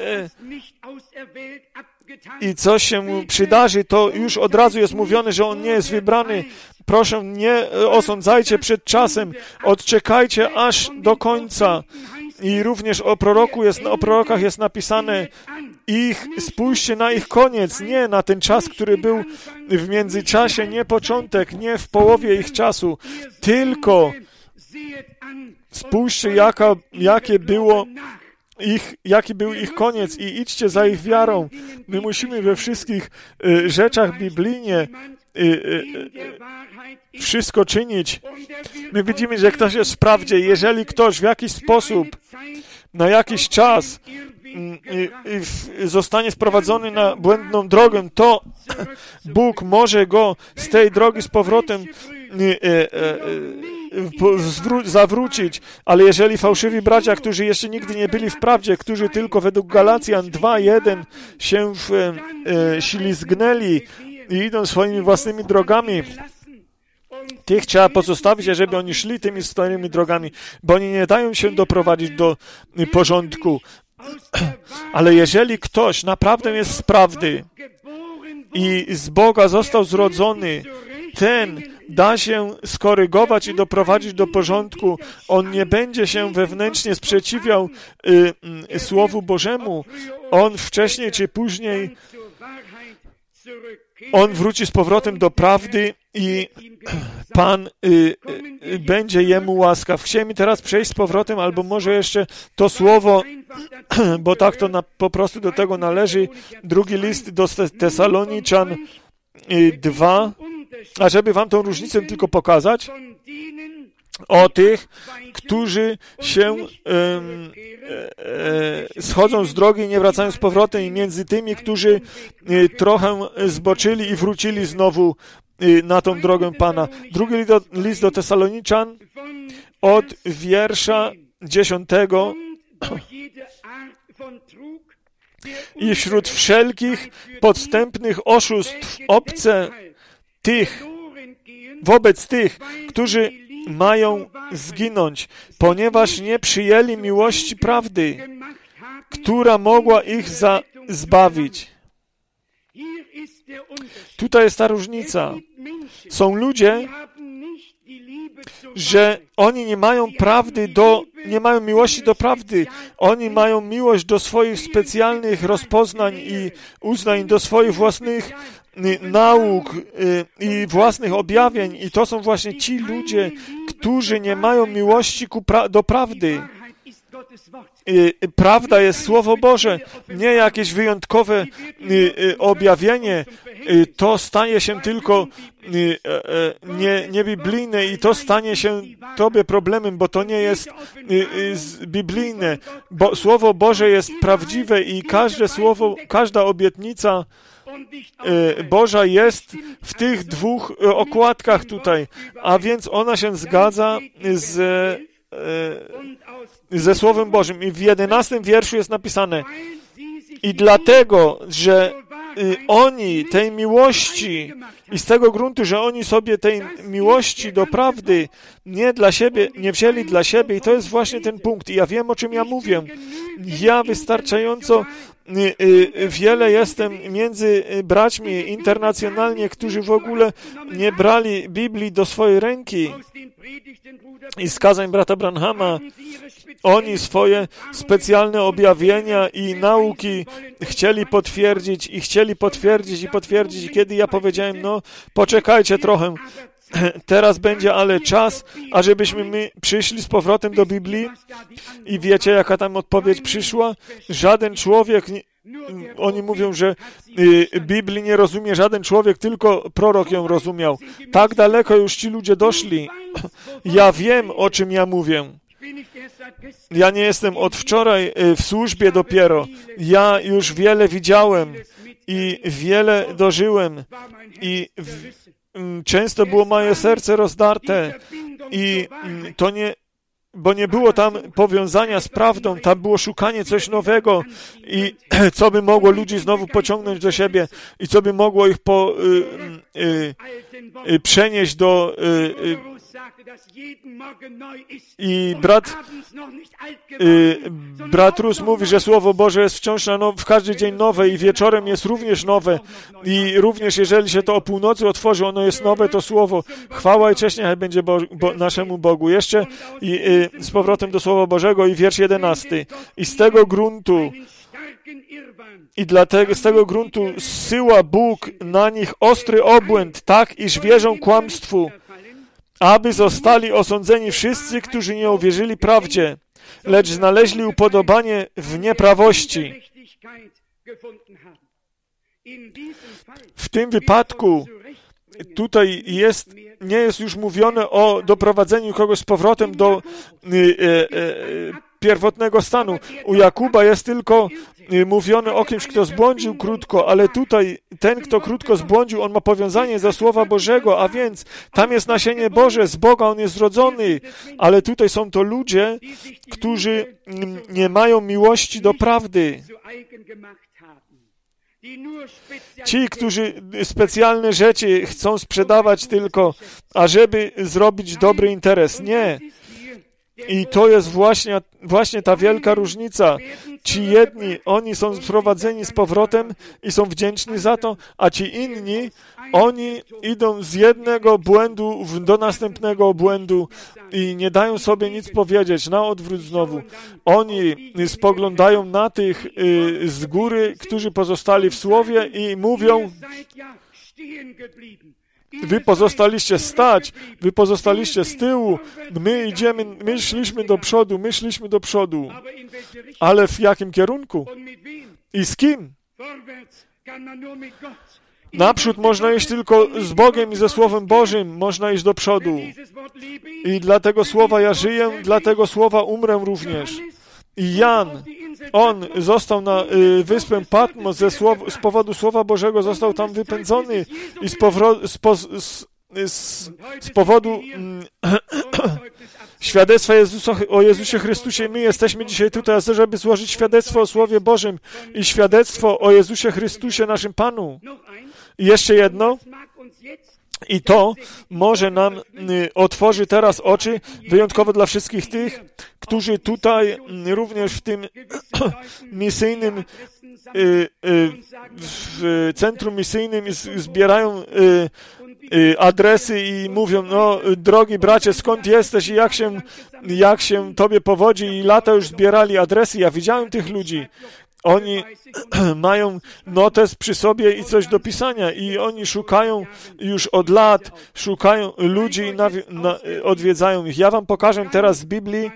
i coś się mu przydarzy, to już od razu jest mówione, że on nie jest wybrany. Proszę, nie osądzajcie przed czasem, odczekajcie aż do końca. I również o prorokach jest napisane, spójrzcie na ich koniec, nie na ten czas, który był w międzyczasie, nie początek, nie w połowie ich czasu, tylko spójrzcie, jaki był ich koniec i idźcie za ich wiarą. My musimy we wszystkich rzeczach biblijnie wszystko czynić. My widzimy, że ktoś jest w prawdzie. Jeżeli ktoś w jakiś sposób, na jakiś czas zostanie sprowadzony na błędną drogę, to Bóg może go z tej drogi z powrotem zawrócić, ale jeżeli fałszywi bracia, którzy jeszcze nigdy nie byli w prawdzie, którzy tylko według Galacjan 2:1 się ślizgnęli i idą swoimi własnymi drogami, tych trzeba pozostawić, żeby oni szli tymi starymi drogami, bo oni nie dają się doprowadzić do porządku. Ale jeżeli ktoś naprawdę jest z prawdy i z Boga został zrodzony, ten da się skorygować i doprowadzić do porządku. On nie będzie się wewnętrznie sprzeciwiał Słowu Bożemu. On wcześniej czy później on wróci z powrotem do prawdy i Pan będzie jemu łaskaw. Chciałem mi teraz przejść z powrotem, albo może jeszcze to słowo, bo tak to po prostu do tego należy. Drugi list do Tesaloniczan 2, a żeby wam tą różnicę tylko pokazać, o tych, którzy się schodzą z drogi i nie wracają z powrotem, i między tymi, którzy trochę zboczyli i wrócili znowu na tą drogę Pana. Drugi list do Tesaloniczan od wiersza 10. I wśród wszelkich podstępnych oszustw obce wobec tych, którzy mają zginąć, ponieważ nie przyjęli miłości prawdy, która mogła ich zbawić. Tutaj jest ta różnica. Są ludzie, że oni nie mają nie mają miłości do prawdy. Oni mają miłość do swoich specjalnych rozpoznań i uznań, do swoich własnych nauk i własnych objawień. I to są właśnie ci ludzie, którzy nie mają miłości do prawdy. Prawda jest Słowo Boże, nie jakieś wyjątkowe objawienie. To stanie się tylko niebiblijne i to stanie się tobie problemem, bo to nie jest biblijne. Bo Słowo Boże jest prawdziwe i każde słowo, każda obietnica Boża jest w tych dwóch okładkach tutaj, a więc ona się zgadza ze Słowem Bożym. I w 11 wierszu jest napisane: i dlatego, że oni tej miłości i z tego gruntu, że oni sobie tej miłości do prawdy nie dla siebie, nie wzięli dla siebie, i to jest właśnie ten punkt. I ja wiem, o czym ja mówię. Ja wystarczająco wiele jestem między braćmi internacjonalnie, którzy w ogóle nie brali Biblii do swojej ręki. I z kazań brata Branhama oni swoje specjalne objawienia i nauki chcieli potwierdzić. I kiedy ja powiedziałem, no poczekajcie trochę, teraz będzie ale czas, ażebyśmy my przyszli z powrotem do Biblii. I wiecie, jaka tam odpowiedź przyszła? Żaden człowiek, oni mówią, że Biblii nie rozumie żaden człowiek, tylko prorok ją rozumiał. Tak daleko już ci ludzie doszli. Ja wiem, o czym ja mówię. Ja nie jestem od wczoraj w służbie dopiero. Ja już wiele widziałem i wiele dożyłem i często było moje serce rozdarte i to nie, bo nie było tam powiązania z prawdą, tam było szukanie coś nowego i co by mogło ludzi znowu pociągnąć do siebie i co by mogło ich przenieść do... I brat Rus mówi, że Słowo Boże jest wciąż w każdy dzień nowe i wieczorem jest również nowe i również jeżeli się to o północy otworzy, ono jest nowe, to Słowo. Chwała i cześć niechaj będzie naszemu Bogu. Jeszcze z powrotem do Słowa Bożego i wiersz 11. I z tego gruntu z tego gruntu zsyła Bóg na nich ostry obłęd, tak iż wierzą kłamstwu, aby zostali osądzeni wszyscy, którzy nie uwierzyli prawdzie, lecz znaleźli upodobanie w nieprawości. W tym wypadku tutaj nie jest już mówione o doprowadzeniu kogoś z powrotem do pierwotnego stanu. U Jakuba jest tylko mówione o kimś, kto zbłądził krótko, ale tutaj ten, kto krótko zbłądził, on ma powiązanie ze Słowa Bożego, a więc tam jest nasienie Boże, z Boga on jest zrodzony, ale tutaj są to ludzie, którzy nie mają miłości do prawdy. Ci, którzy specjalne rzeczy chcą sprzedawać tylko, ażeby zrobić dobry interes. Nie. I to jest właśnie ta wielka różnica. Ci jedni, oni są sprowadzeni z powrotem i są wdzięczni za to, a ci inni, oni idą z jednego błędu do następnego błędu i nie dają sobie nic powiedzieć, na odwrót znowu. Oni spoglądają na tych z góry, którzy pozostali w Słowie i mówią: wy pozostaliście stać, wy pozostaliście z tyłu, my szliśmy do przodu. Ale w jakim kierunku? I z kim? Naprzód można iść tylko z Bogiem i ze Słowem Bożym, można iść do przodu. I dla tego Słowa ja żyję, dla tego Słowa umrę również. I Jan, on został na wyspę Patmos z powodu Słowa Bożego, został tam wypędzony i z powodu świadectwa o Jezusie Chrystusie. My jesteśmy dzisiaj tutaj, żeby złożyć świadectwo o Słowie Bożym i świadectwo o Jezusie Chrystusie, naszym Panu. I jeszcze jedno. I to może nam otworzy teraz oczy, wyjątkowo dla wszystkich tych, którzy tutaj również w tym misyjnym, w centrum misyjnym zbierają adresy i mówią: no drogi bracie, skąd jesteś i jak się tobie powodzi, i lata już zbierali adresy. Ja widziałem tych ludzi. Oni mają notes przy sobie i coś do pisania i oni szukają już od lat, szukają ludzi i odwiedzają ich. Ja wam pokażę teraz z Biblii,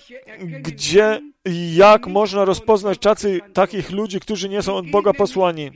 jak można rozpoznać takich ludzi, którzy nie są od Boga posłani.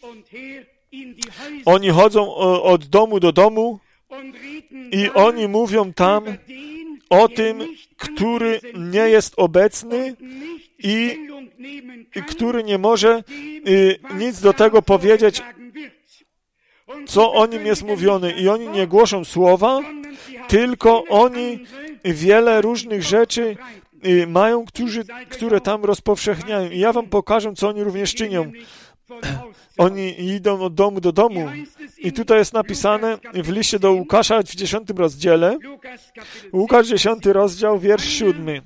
Oni chodzą od domu do domu i oni mówią tam o tym, który nie jest obecny i który nie może nic do tego powiedzieć. co o nim jest mówione. I oni nie głoszą słowa, tylko oni wiele różnych rzeczy mają, które tam rozpowszechniają. I ja wam pokażę, co oni również czynią. Oni idą od domu do domu. I tutaj jest napisane w liście do Łukasza w 10 rozdziale, Łukasz 10 rozdział, wiersz 7.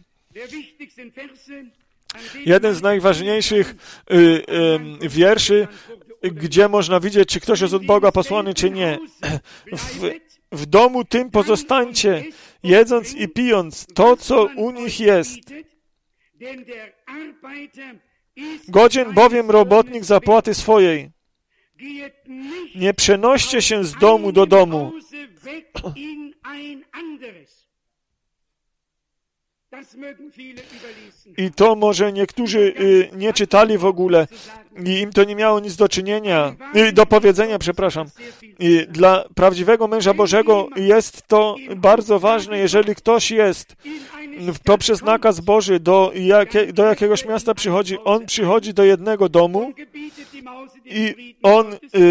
Jeden z najważniejszych wierszy, gdzie można widzieć, czy ktoś jest od Boga posłany, czy nie. W domu tym pozostańcie, jedząc i pijąc to, co u nich jest. Godzien bowiem robotnik zapłaty swojej. Nie przenoście się z domu do domu. I to może niektórzy nie czytali w ogóle i im to nie miało nic do powiedzenia, przepraszam. I dla prawdziwego męża Bożego jest to bardzo ważne, jeżeli ktoś jest poprzez nakaz Boży do jakiegoś miasta przychodzi, on przychodzi do jednego domu i on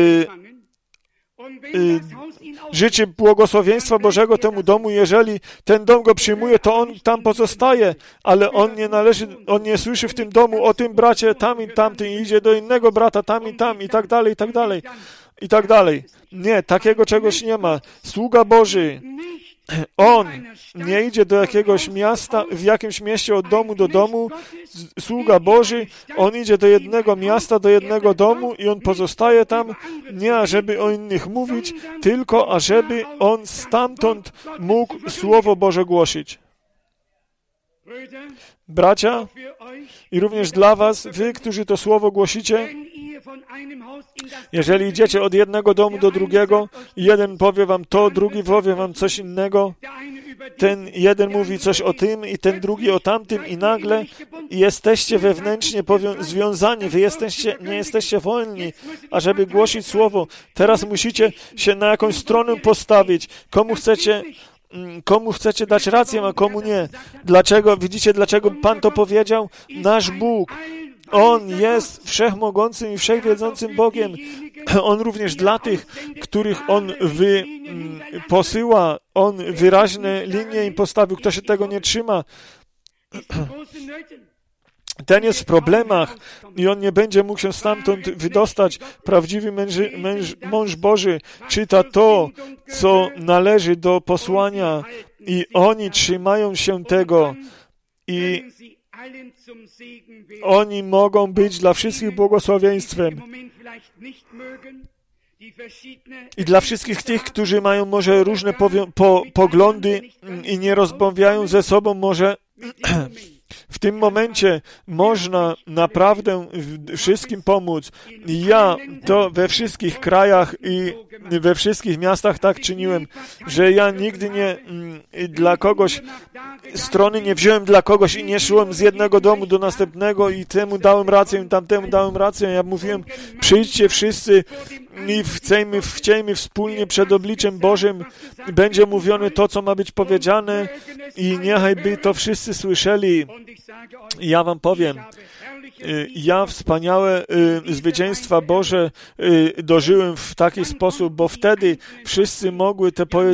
życzy błogosławieństwa Bożego temu domu. Jeżeli ten dom go przyjmuje, to on tam pozostaje, ale on nie słyszy w tym domu o tym bracie tam i tamtym i idzie do innego brata tam i tak dalej, i tak dalej, i tak dalej. Nie, takiego czegoś nie ma. Sługa Boży, on nie idzie do jakiegoś miasta, w jakimś mieście od domu do domu. Sługa Boży, on idzie do jednego miasta, do jednego domu i on pozostaje tam, nie ażeby o innych mówić, tylko ażeby on stamtąd mógł Słowo Boże głosić. Bracia, i również dla was, wy, którzy to Słowo głosicie, jeżeli idziecie od jednego domu do drugiego, jeden powie wam to, drugi powie wam coś innego, ten jeden mówi coś o tym i ten drugi o tamtym i nagle jesteście wewnętrznie związani, wy nie jesteście wolni, ażeby głosić Słowo. Teraz musicie się na jakąś stronę postawić, komu chcecie dać rację, a komu nie. Dlaczego? Widzicie, dlaczego Pan to powiedział? Nasz Bóg, On jest wszechmogącym i wszechwiedzącym Bogiem. On również dla tych, których On posyła, On wyraźne linie im postawił. Kto się tego nie trzyma, ten jest w problemach i on nie będzie mógł się stamtąd wydostać. Prawdziwy mąż Boży czyta to, co należy do posłania i oni trzymają się tego i oni mogą być dla wszystkich błogosławieństwem. I dla wszystkich tych, którzy mają może różne poglądy i nie rozmawiają ze sobą, może w tym momencie można naprawdę wszystkim pomóc. Ja to we wszystkich krajach i we wszystkich miastach tak czyniłem, że ja nigdy nie dla kogoś strony nie wziąłem dla kogoś i nie szłem z jednego domu do następnego i temu dałem rację i tamtemu dałem rację. Ja mówiłem, przyjdźcie wszyscy i chciejmy wspólnie przed obliczem Bożym. Będzie mówione to, co ma być powiedziane i niechaj by to wszyscy słyszeli. Ja wam powiem, ja wspaniałe zwycięstwa Boże dożyłem w taki sposób, bo wtedy wszyscy mogły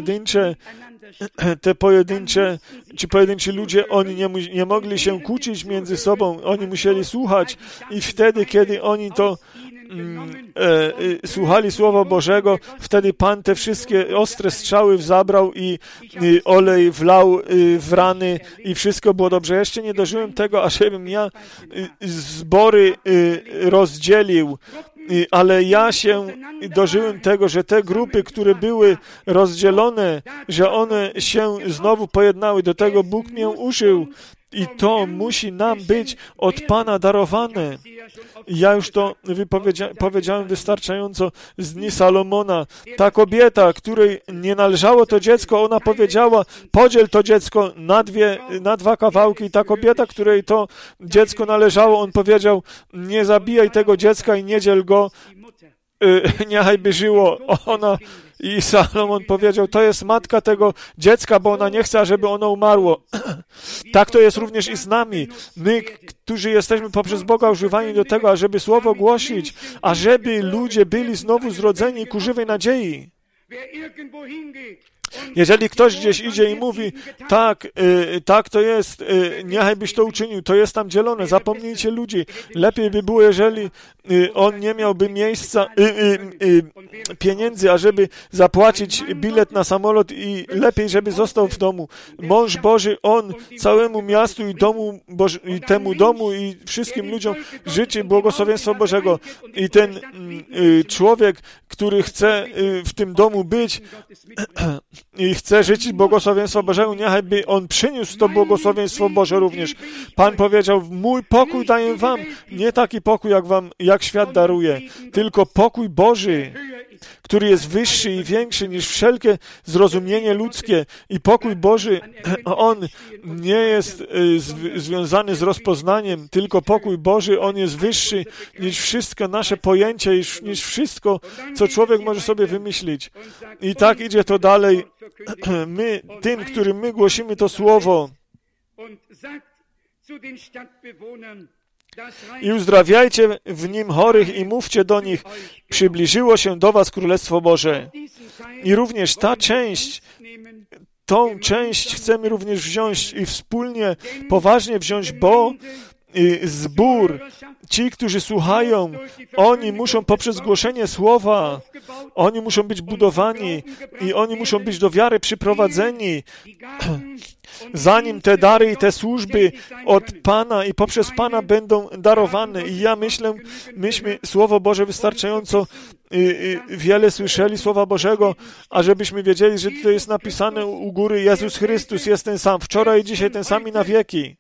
ci pojedynczy ludzie, oni nie mogli się kłócić między sobą, oni musieli słuchać i wtedy, kiedy oni to słuchali Słowa Bożego, wtedy Pan te wszystkie ostre strzały zabrał i olej wlał w rany i wszystko było dobrze. Ja jeszcze nie dożyłem tego, ażebym ja zbory rozdzielił, ale ja się dożyłem tego, że te grupy, które były rozdzielone, że one się znowu pojednały. Do tego Bóg mnie użył. I to musi nam być od Pana darowane. Ja już to powiedziałem wystarczająco z dni Salomona. Ta kobieta, której nie należało to dziecko, ona powiedziała, podziel to dziecko na dwa kawałki. I ta kobieta, której to dziecko należało, on powiedział, nie zabijaj tego dziecka i nie dziel go. niechaj by żyło. Ona i Salomon powiedział, to jest matka tego dziecka, bo ona nie chce, żeby ono umarło. Tak to jest również i z nami. My, którzy jesteśmy poprzez Boga używani do tego, ażeby Słowo głosić, ażeby ludzie byli znowu zrodzeni ku żywej nadziei. Jeżeli ktoś gdzieś idzie i mówi, tak to jest, niechaj byś to uczynił, to jest tam dzielone, zapomnijcie ludzi. Lepiej by było, jeżeli on nie miałby miejsca, pieniędzy, ażeby zapłacić bilet na samolot i lepiej, żeby został w domu. Mąż Boży, on całemu miastu i temu domu i wszystkim ludziom życzy błogosławieństwa Bożego. I ten człowiek, który chce w tym domu być i chce życzyć błogosławieństwa Bożego, niechaj by on przyniósł to błogosławieństwo Boże również. Pan powiedział, mój pokój daję wam, nie taki pokój, jak świat daruje, tylko pokój Boży, który jest wyższy i większy niż wszelkie zrozumienie ludzkie. I pokój Boży, on nie jest związany z rozpoznaniem, tylko pokój Boży, on jest wyższy niż wszystko nasze pojęcie, niż wszystko, co człowiek może sobie wymyślić. I tak idzie to dalej. My, tym, którym my głosimy to Słowo, i uzdrawiajcie w nim chorych i mówcie do nich, przybliżyło się do was Królestwo Boże. I również tą część chcemy również wziąć i wspólnie, poważnie wziąć, bo zbór, ci, którzy słuchają, oni muszą poprzez głoszenie Słowa, oni muszą być budowani i oni muszą być do wiary przyprowadzeni, zanim te dary i te służby od Pana i poprzez Pana będą darowane. I ja myślę, myśmy Słowo Boże wystarczająco wiele słyszeli Słowa Bożego, ażebyśmy wiedzieli, że to jest napisane u góry, Jezus Chrystus jest ten sam, wczoraj i dzisiaj ten sam i na wieki.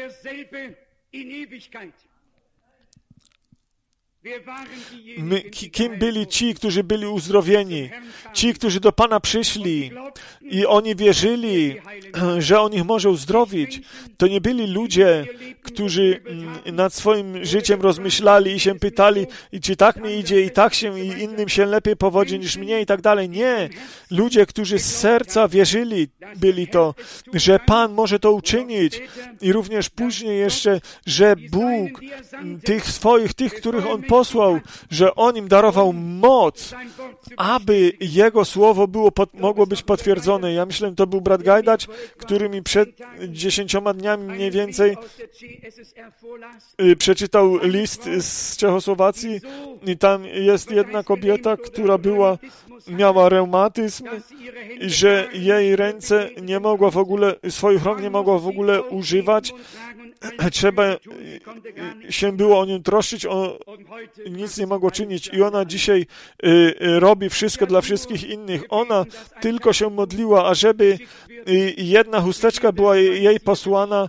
Kim byli ci, którzy byli uzdrowieni? Ci, którzy do Pana przyszli i oni wierzyli, że On ich może uzdrowić. To nie byli ludzie, którzy nad swoim życiem rozmyślali i się pytali, czy tak mi idzie, i tak się, i innym się lepiej powodzi niż mnie i tak dalej. Nie. Ludzie, którzy z serca wierzyli, byli to, że Pan może to uczynić. I również później jeszcze, że Bóg tych, których On posłał, że On im darował moc, aby Jego Słowo mogło być potwierdzone. Ja myślę, to był brat Gajdacz, który mi przed 10 dniami mniej więcej przeczytał list z Czechosłowacji i tam jest jedna kobieta, która miała reumatyzm, że jej ręce nie mogła w ogóle, swoich rąk nie mogła w ogóle używać. Trzeba się było o nią troszczyć, nic nie mogło czynić i ona dzisiaj robi wszystko dla wszystkich innych. Ona tylko się modliła, ażeby jedna chusteczka była jej posłana,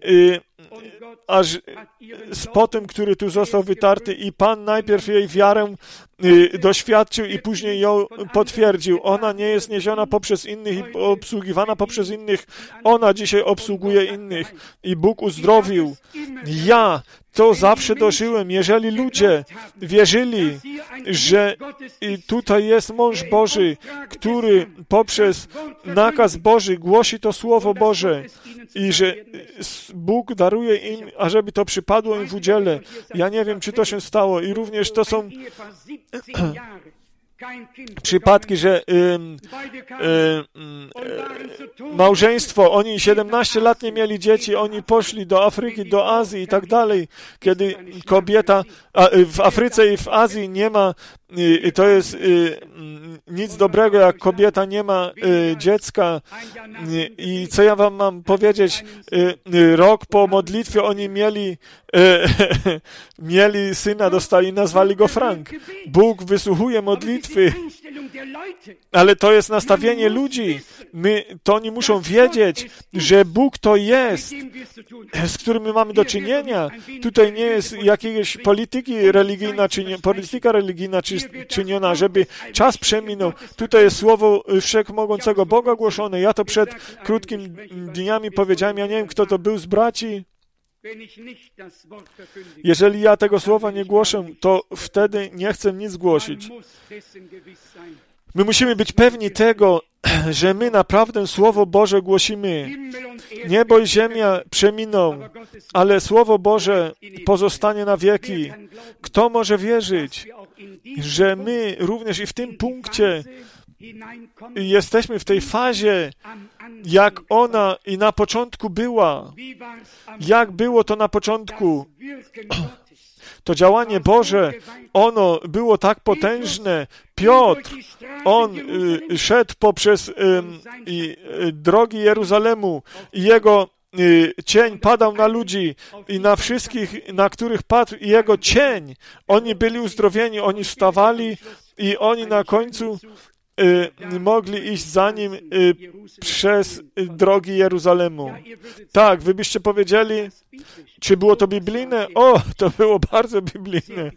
aż z potem, który tu został wytarty i Pan najpierw jej wiarę doświadczył i później ją potwierdził. Ona nie jest nieziona poprzez innych i obsługiwana poprzez innych. Ona dzisiaj obsługuje innych i Bóg uzdrowił. Ja to zawsze dożyłem. Jeżeli ludzie wierzyli, że tutaj jest mąż Boży, który poprzez nakaz Boży głosi to Słowo Boże i że Bóg daruje im, ażeby to przypadło im w udziale. Ja nie wiem, czy to się stało i również to są przypadki, że małżeństwo, oni 17 lat nie mieli dzieci, oni poszli do Afryki, do Azji i tak dalej, kiedy kobieta w Afryce i w Azji nie ma, to jest nic dobrego, jak kobieta nie ma dziecka. I co ja wam mam powiedzieć, rok po modlitwie oni mieli syna, dostali, nazwali go Frank. Bóg wysłuchuje modlitwy, ale to jest nastawienie ludzi. To oni muszą wiedzieć, że Bóg to jest, z którym my mamy do czynienia. Tutaj nie jest jakiejś polityka religijna czyniona, żeby czas przeminął. Tutaj jest słowo wszechmogącego Boga głoszone. Ja to przed krótkimi dniami powiedziałem, ja nie wiem, kto to był z braci, Jeżeli ja tego słowa nie głoszę, to wtedy nie chcę nic głosić. My musimy być pewni tego, że my naprawdę Słowo Boże głosimy. Niebo i ziemia przeminą, ale Słowo Boże pozostanie na wieki. Kto może wierzyć, że my również i w tym punkcie jesteśmy w tej fazie, jak ona i na początku była. Jak było to na początku? To działanie Boże, ono było tak potężne. Piotr, on szedł poprzez drogi Jeruzalemu i jego cień padał na ludzi i na wszystkich, na których padł jego cień. Oni byli uzdrowieni, oni wstawali i oni na końcu mogli iść za nim przez drogi Jeruzalemu. Tak, wy byście powiedzieli, czy było to biblijne? O, to było bardzo biblijne.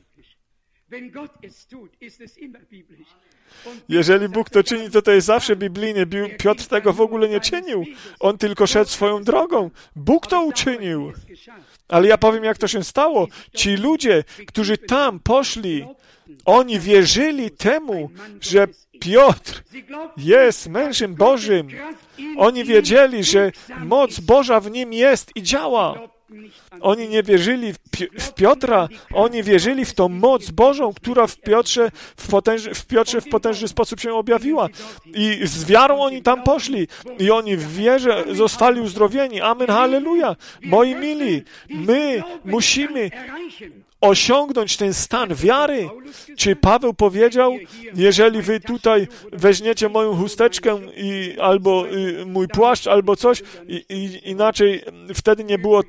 Jeżeli Bóg to czyni, to jest zawsze biblijne. Piotr tego w ogóle nie czynił. On tylko szedł swoją drogą. Bóg to uczynił. Ale ja powiem, jak to się stało. Ci ludzie, którzy tam poszli, oni wierzyli temu, że Piotr jest mężem Bożym. Oni wiedzieli, że moc Boża w nim jest i działa. Oni nie wierzyli w Piotra, oni wierzyli w tą moc Bożą, która w Piotrze w potężny sposób się objawiła. I z wiarą oni tam poszli. I oni w wierze zostali uzdrowieni. Amen, halleluja. Moi mili, my musimy osiągnąć ten stan wiary. Czy Paweł powiedział, jeżeli wy tutaj weźmiecie moją chusteczkę albo mój płaszcz, albo coś, inaczej wtedy nie było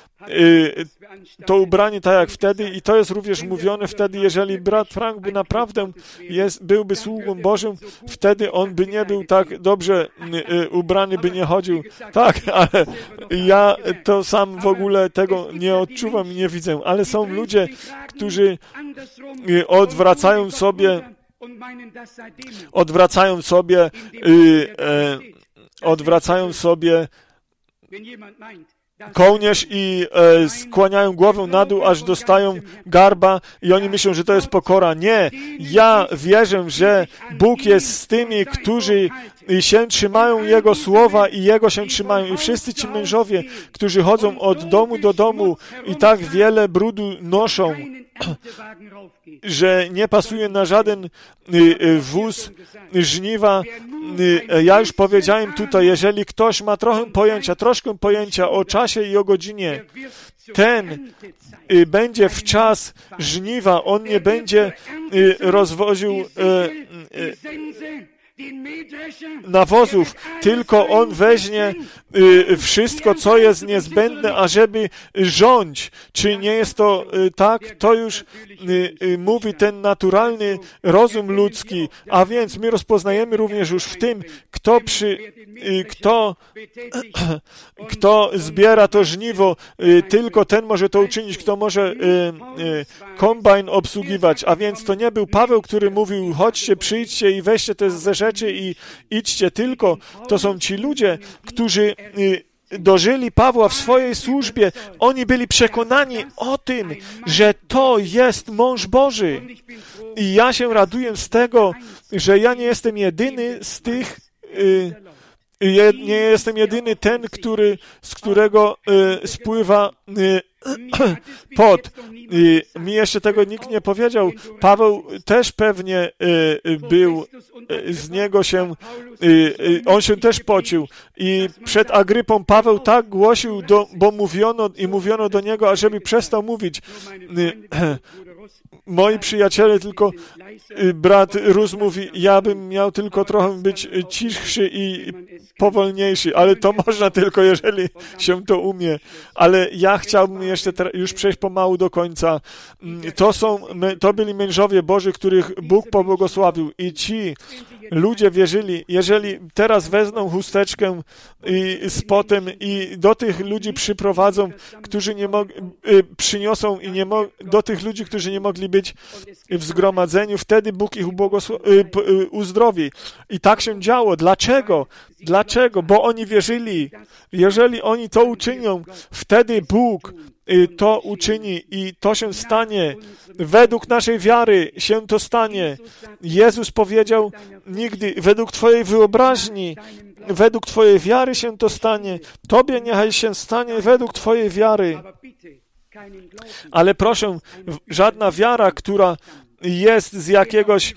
to ubranie tak jak wtedy i to jest również mówione wtedy, jeżeli brat Frank by naprawdę byłby sługą Bożym, wtedy on by nie był tak dobrze ubrany, by nie chodził. Tak, ale ja to sam w ogóle tego nie odczuwam i nie widzę, ale są ludzie, którzy odwracają sobie kołnierz i skłaniają głowę na dół, aż dostają garba i oni myślą, że to jest pokora. Nie, ja wierzę, że Bóg jest z tymi, którzy się trzymają Jego słowa i Jego się trzymają. I wszyscy ci mężowie, którzy chodzą od domu do domu i tak wiele brudu noszą, że nie pasuje na żaden wóz żniwa. Ja już powiedziałem tutaj, jeżeli ktoś ma troszkę pojęcia o czasie i o godzinie, ten będzie w czas żniwa, on nie będzie rozwoził nawozów, tylko on weźmie wszystko, co jest niezbędne, ażeby rządź. Czy nie jest to tak? To już mówi ten naturalny rozum ludzki, a więc my rozpoznajemy również już w tym, kto zbiera to żniwo, tylko ten może to uczynić, kto może kombajn obsługiwać, a więc to nie był Paweł, który mówił, chodźcie, przyjdźcie i weźcie te ze rzeczy i idźcie, tylko to są ci ludzie, którzy dożyli Pawła w swojej służbie. Oni byli przekonani o tym, że to jest mąż Boży. I ja się raduję z tego, że ja nie jestem jedyny z tych, nie jestem jedyny ten, z którego spływa pot. Mi jeszcze tego nikt nie powiedział. Paweł też pewnie był, z niego się, on się też pocił. I przed Agrypą Paweł tak głosił, bo mówiono do niego, ażeby przestał mówić. Moi przyjaciele, tylko brat Rus mówi, ja bym miał tylko trochę być cichszy i powolniejszy, ale to można tylko, jeżeli się to umie. Ale ja chciałbym jeszcze już przejść pomału do końca. To byli mężowie Boży, których Bóg pobłogosławił i ci ludzie wierzyli, jeżeli teraz wezmą chusteczkę z potem i do tych ludzi przyprowadzą, którzy nie przyniosą i do tych ludzi, którzy nie mogli być w zgromadzeniu, wtedy Bóg ich uzdrowi. I tak się działo. Dlaczego? Dlaczego? Bo oni wierzyli. Jeżeli oni to uczynią, wtedy Bóg to uczyni i to się stanie. Według naszej wiary się to stanie. Jezus powiedział nigdy, według Twojej wyobraźni, według Twojej wiary się to stanie. Tobie niechaj się stanie według Twojej wiary. Ale proszę, żadna wiara, która jest z jakiegoś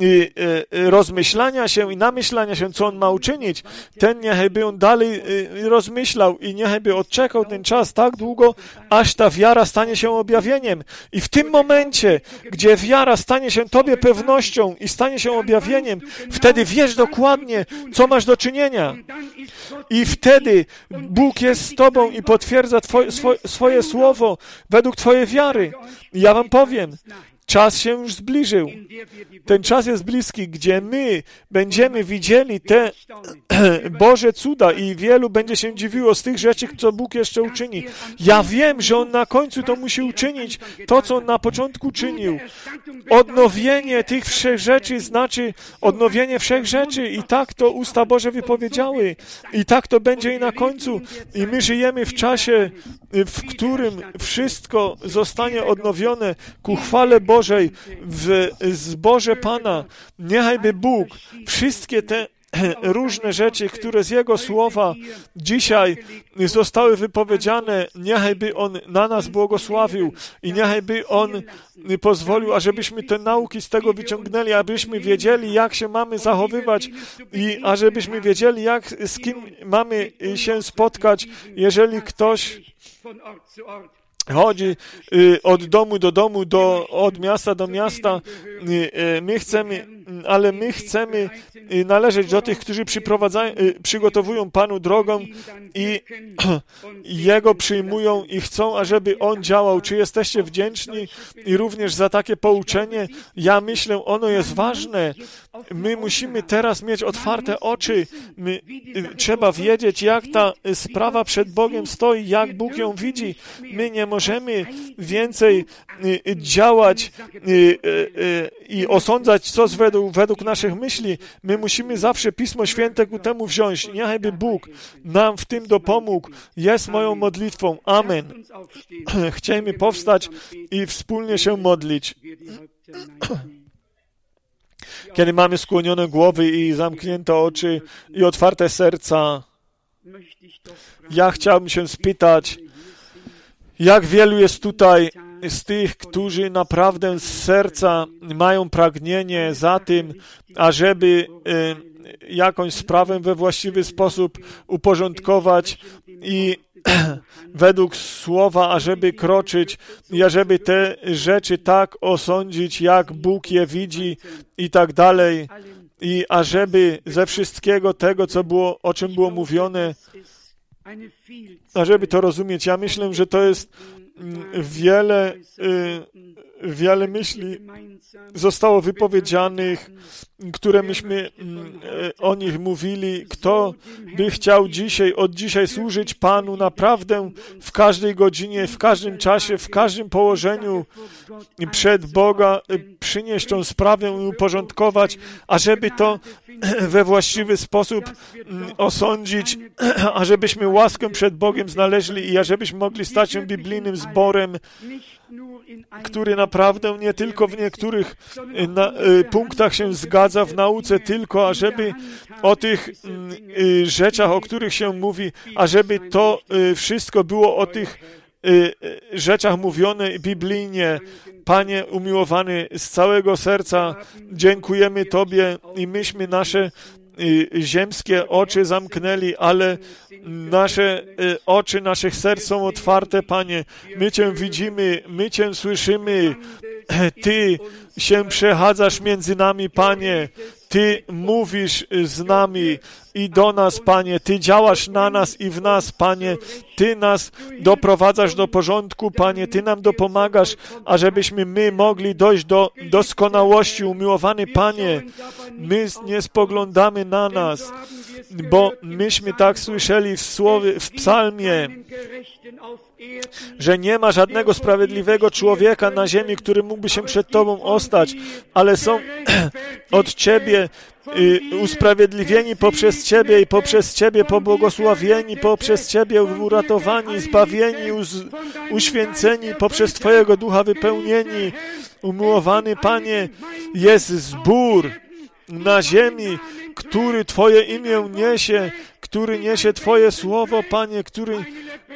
rozmyślania się i namyślania się, co on ma uczynić, ten niechaj by on dalej rozmyślał i niechaj by odczekał ten czas tak długo, aż ta wiara stanie się objawieniem. I w tym momencie, gdzie wiara stanie się Tobie pewnością i stanie się objawieniem, wtedy wiesz dokładnie, co masz do czynienia. I wtedy Bóg jest z Tobą i potwierdza swoje słowo według Twojej wiary. I ja wam powiem, czas się już zbliżył. Ten czas jest bliski, gdzie my będziemy widzieli te Boże cuda i wielu będzie się dziwiło z tych rzeczy, co Bóg jeszcze uczyni. Ja wiem, że On na końcu to musi uczynić, to, co On na początku czynił. Odnowienie tych wszech rzeczy znaczy odnowienie wszech rzeczy i tak to usta Boże wypowiedziały. I tak to będzie i na końcu. I my żyjemy w czasie, w którym wszystko zostanie odnowione ku chwale Bożej, w zborze Pana. Niechajby Bóg wszystkie te różne rzeczy, które z Jego słowa dzisiaj zostały wypowiedziane, niechajby On na nas błogosławił i niechajby On pozwolił, ażebyśmy te nauki z tego wyciągnęli, abyśmy wiedzieli, jak się mamy zachowywać i ażebyśmy wiedzieli, z kim mamy się spotkać, jeżeli ktoś chodzi od domu do domu, od miasta do miasta. My chcemy należeć do tych, którzy przygotowują Panu drogę i Jego przyjmują i chcą, ażeby On działał. Czy jesteście wdzięczni i również za takie pouczenie? Ja myślę, ono jest ważne. My musimy teraz mieć otwarte oczy. Trzeba wiedzieć, jak ta sprawa przed Bogiem stoi, jak Bóg ją widzi. My nie możemy więcej działać i osądzać, co według naszych myśli. My musimy zawsze Pismo Święte ku temu wziąć. Niechajby Bóg nam w tym dopomógł. Jest moją modlitwą. Amen. Chciejmy powstać i wspólnie się modlić. Kiedy mamy skłonione głowy i zamknięte oczy i otwarte serca, ja chciałbym się spytać, jak wielu jest tutaj z tych, którzy naprawdę z serca mają pragnienie za tym, ażeby jakąś sprawę we właściwy sposób uporządkować i według słowa, ażeby kroczyć i ażeby te rzeczy tak osądzić, jak Bóg je widzi i tak dalej, i ażeby ze wszystkiego tego, o czym było mówione, ażeby to rozumieć. Ja myślę, że to jest wiele myśli zostało wypowiedzianych, które myśmy o nich mówili. Kto by chciał od dzisiaj służyć Panu naprawdę w każdej godzinie, w każdym czasie, w każdym położeniu przed Boga, przynieść tą sprawę i uporządkować, ażeby to we właściwy sposób osądzić, ażebyśmy łaskę przed Bogiem znaleźli i ażebyśmy mogli stać się biblijnym zborem, który naprawdę nie tylko w niektórych punktach się zgadza w nauce, tylko ażeby o tych rzeczach, o których się mówi, ażeby to wszystko było o tych rzeczach mówione biblijnie. Panie umiłowany, z całego serca dziękujemy Tobie i myśmy nasze ziemskie oczy zamknęli, ale nasze oczy naszych serc są otwarte, Panie. My Cię widzimy, my Cię słyszymy. Ty się przechadzasz między nami, Panie. Ty mówisz z nami i do nas, Panie. Ty działasz na nas i w nas, Panie. Ty nas doprowadzasz do porządku, Panie. Ty nam dopomagasz, ażebyśmy my mogli dojść do doskonałości. Umiłowany Panie, my nie spoglądamy na nas, bo myśmy tak słyszeli w psalmie, że nie ma żadnego sprawiedliwego człowieka na ziemi, który mógłby się przed Tobą ostać, ale są od Ciebie usprawiedliwieni poprzez Ciebie i poprzez Ciebie pobłogosławieni, poprzez Ciebie uratowani, zbawieni, uświęceni, poprzez Twojego Ducha wypełnieni. Umiłowany Panie, jest zbór na ziemi, który Twoje imię niesie, który niesie Twoje słowo, Panie, który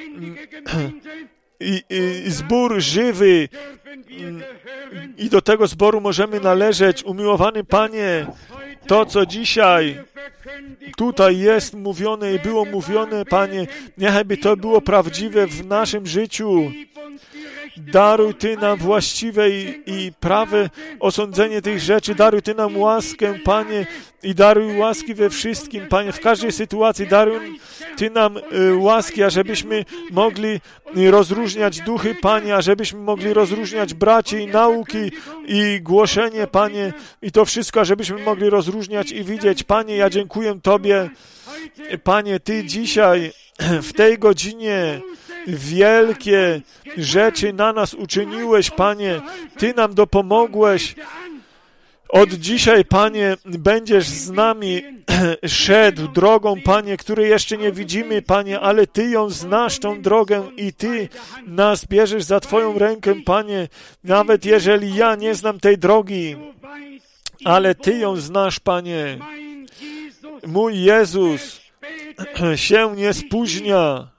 zbór żywy i do tego zboru możemy należeć. Umiłowany Panie, to, co dzisiaj tutaj jest mówione i było mówione, Panie, niechaj to było prawdziwe w naszym życiu. Daruj Ty nam właściwe i prawe osądzenie tych rzeczy. Daruj Ty nam łaskę, Panie, i daruj łaski we wszystkim, Panie, w każdej sytuacji. Daruj Ty nam łaski, ażebyśmy mogli rozróżniać duchy, Panie, ażebyśmy mogli rozróżniać braci i nauki i głoszenie, Panie, i to wszystko, ażebyśmy mogli rozróżniać i widzieć. Panie, ja dziękuję Tobie. Panie, Ty dzisiaj w tej godzinie wielkie rzeczy na nas uczyniłeś, Panie. Ty nam dopomogłeś. Od dzisiaj, Panie, będziesz z nami szedł drogą, Panie, której jeszcze nie widzimy, Panie, ale Ty ją znasz, tą drogę, i Ty nas bierzesz za Twoją rękę, Panie, nawet jeżeli ja nie znam tej drogi, ale Ty ją znasz, Panie. Mój Jezus się nie spóźnia.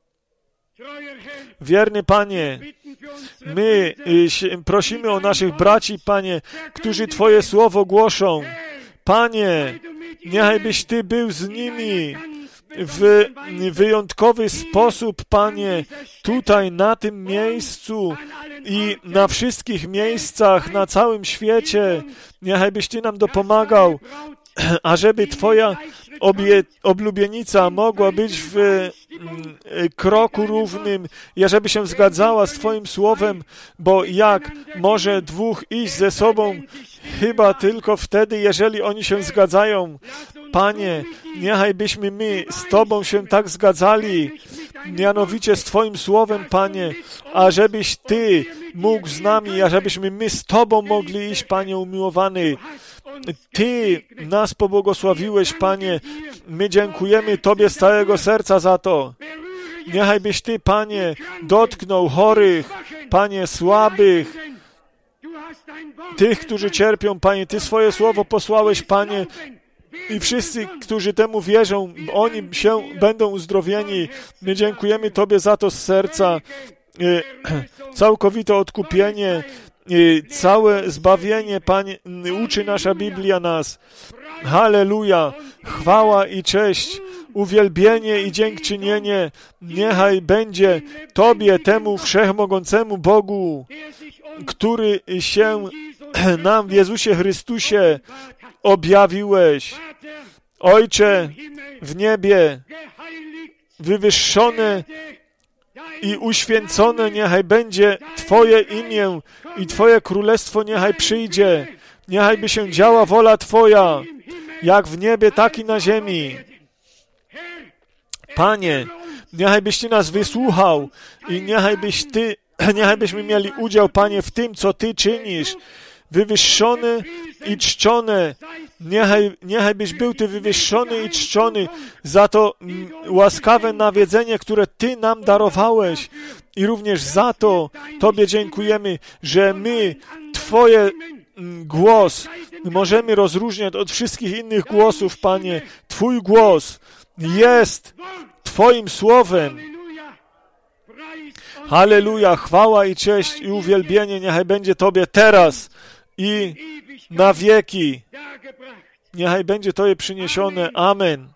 Wierny Panie, my prosimy o naszych braci, Panie, którzy Twoje słowo głoszą. Panie, niechajbyś Ty był z nimi w wyjątkowy sposób, Panie, tutaj, na tym miejscu i na wszystkich miejscach, na całym świecie. Niechajbyś Ty nam dopomagał, ażeby Twoja oblubienica mogła być w kroku równym i ażeby się zgadzała z Twoim słowem, bo jak może dwóch iść ze sobą? Chyba tylko wtedy, jeżeli oni się zgadzają. Panie, niechajbyśmy my z Tobą się tak zgadzali, mianowicie z Twoim słowem, Panie, ażebyś Ty mógł z nami, ażebyśmy my z Tobą mogli iść, Panie umiłowany. Ty nas pobłogosławiłeś, Panie. My dziękujemy Tobie z całego serca za to. Niechajbyś Ty, Panie, dotknął chorych, Panie, słabych, tych, którzy cierpią, Panie. Ty swoje słowo posłałeś, Panie, i wszyscy, którzy temu wierzą, oni się będą uzdrowieni. My dziękujemy Tobie za to z serca. Całkowite odkupienie, całe zbawienie, Panie, uczy nasza Biblia nas. Halleluja! Chwała i cześć, uwielbienie i dziękczynienie niechaj będzie Tobie, temu wszechmogącemu Bogu, który się nam w Jezusie Chrystusie objawiłeś. Ojcze w niebie, wywyższone i uświęcone niechaj będzie Twoje imię i Twoje królestwo niechaj przyjdzie. Niechaj by się działa wola Twoja, jak w niebie, tak i na ziemi. Panie, niechaj byś Ty nas wysłuchał i niechaj byśmy mieli udział, Panie, w tym, co Ty czynisz. Wywyższony i czczony. Niechaj byś był Ty wywyższony i czczony za to łaskawe nawiedzenie, które Ty nam darowałeś. I również za to Tobie dziękujemy, że my Twoje głos możemy rozróżniać od wszystkich innych głosów, Panie. Twój głos jest Twoim słowem. Halleluja, chwała i cześć i uwielbienie niechaj będzie Tobie teraz i na wieki. Niechaj będzie Tobie przyniesione. Amen.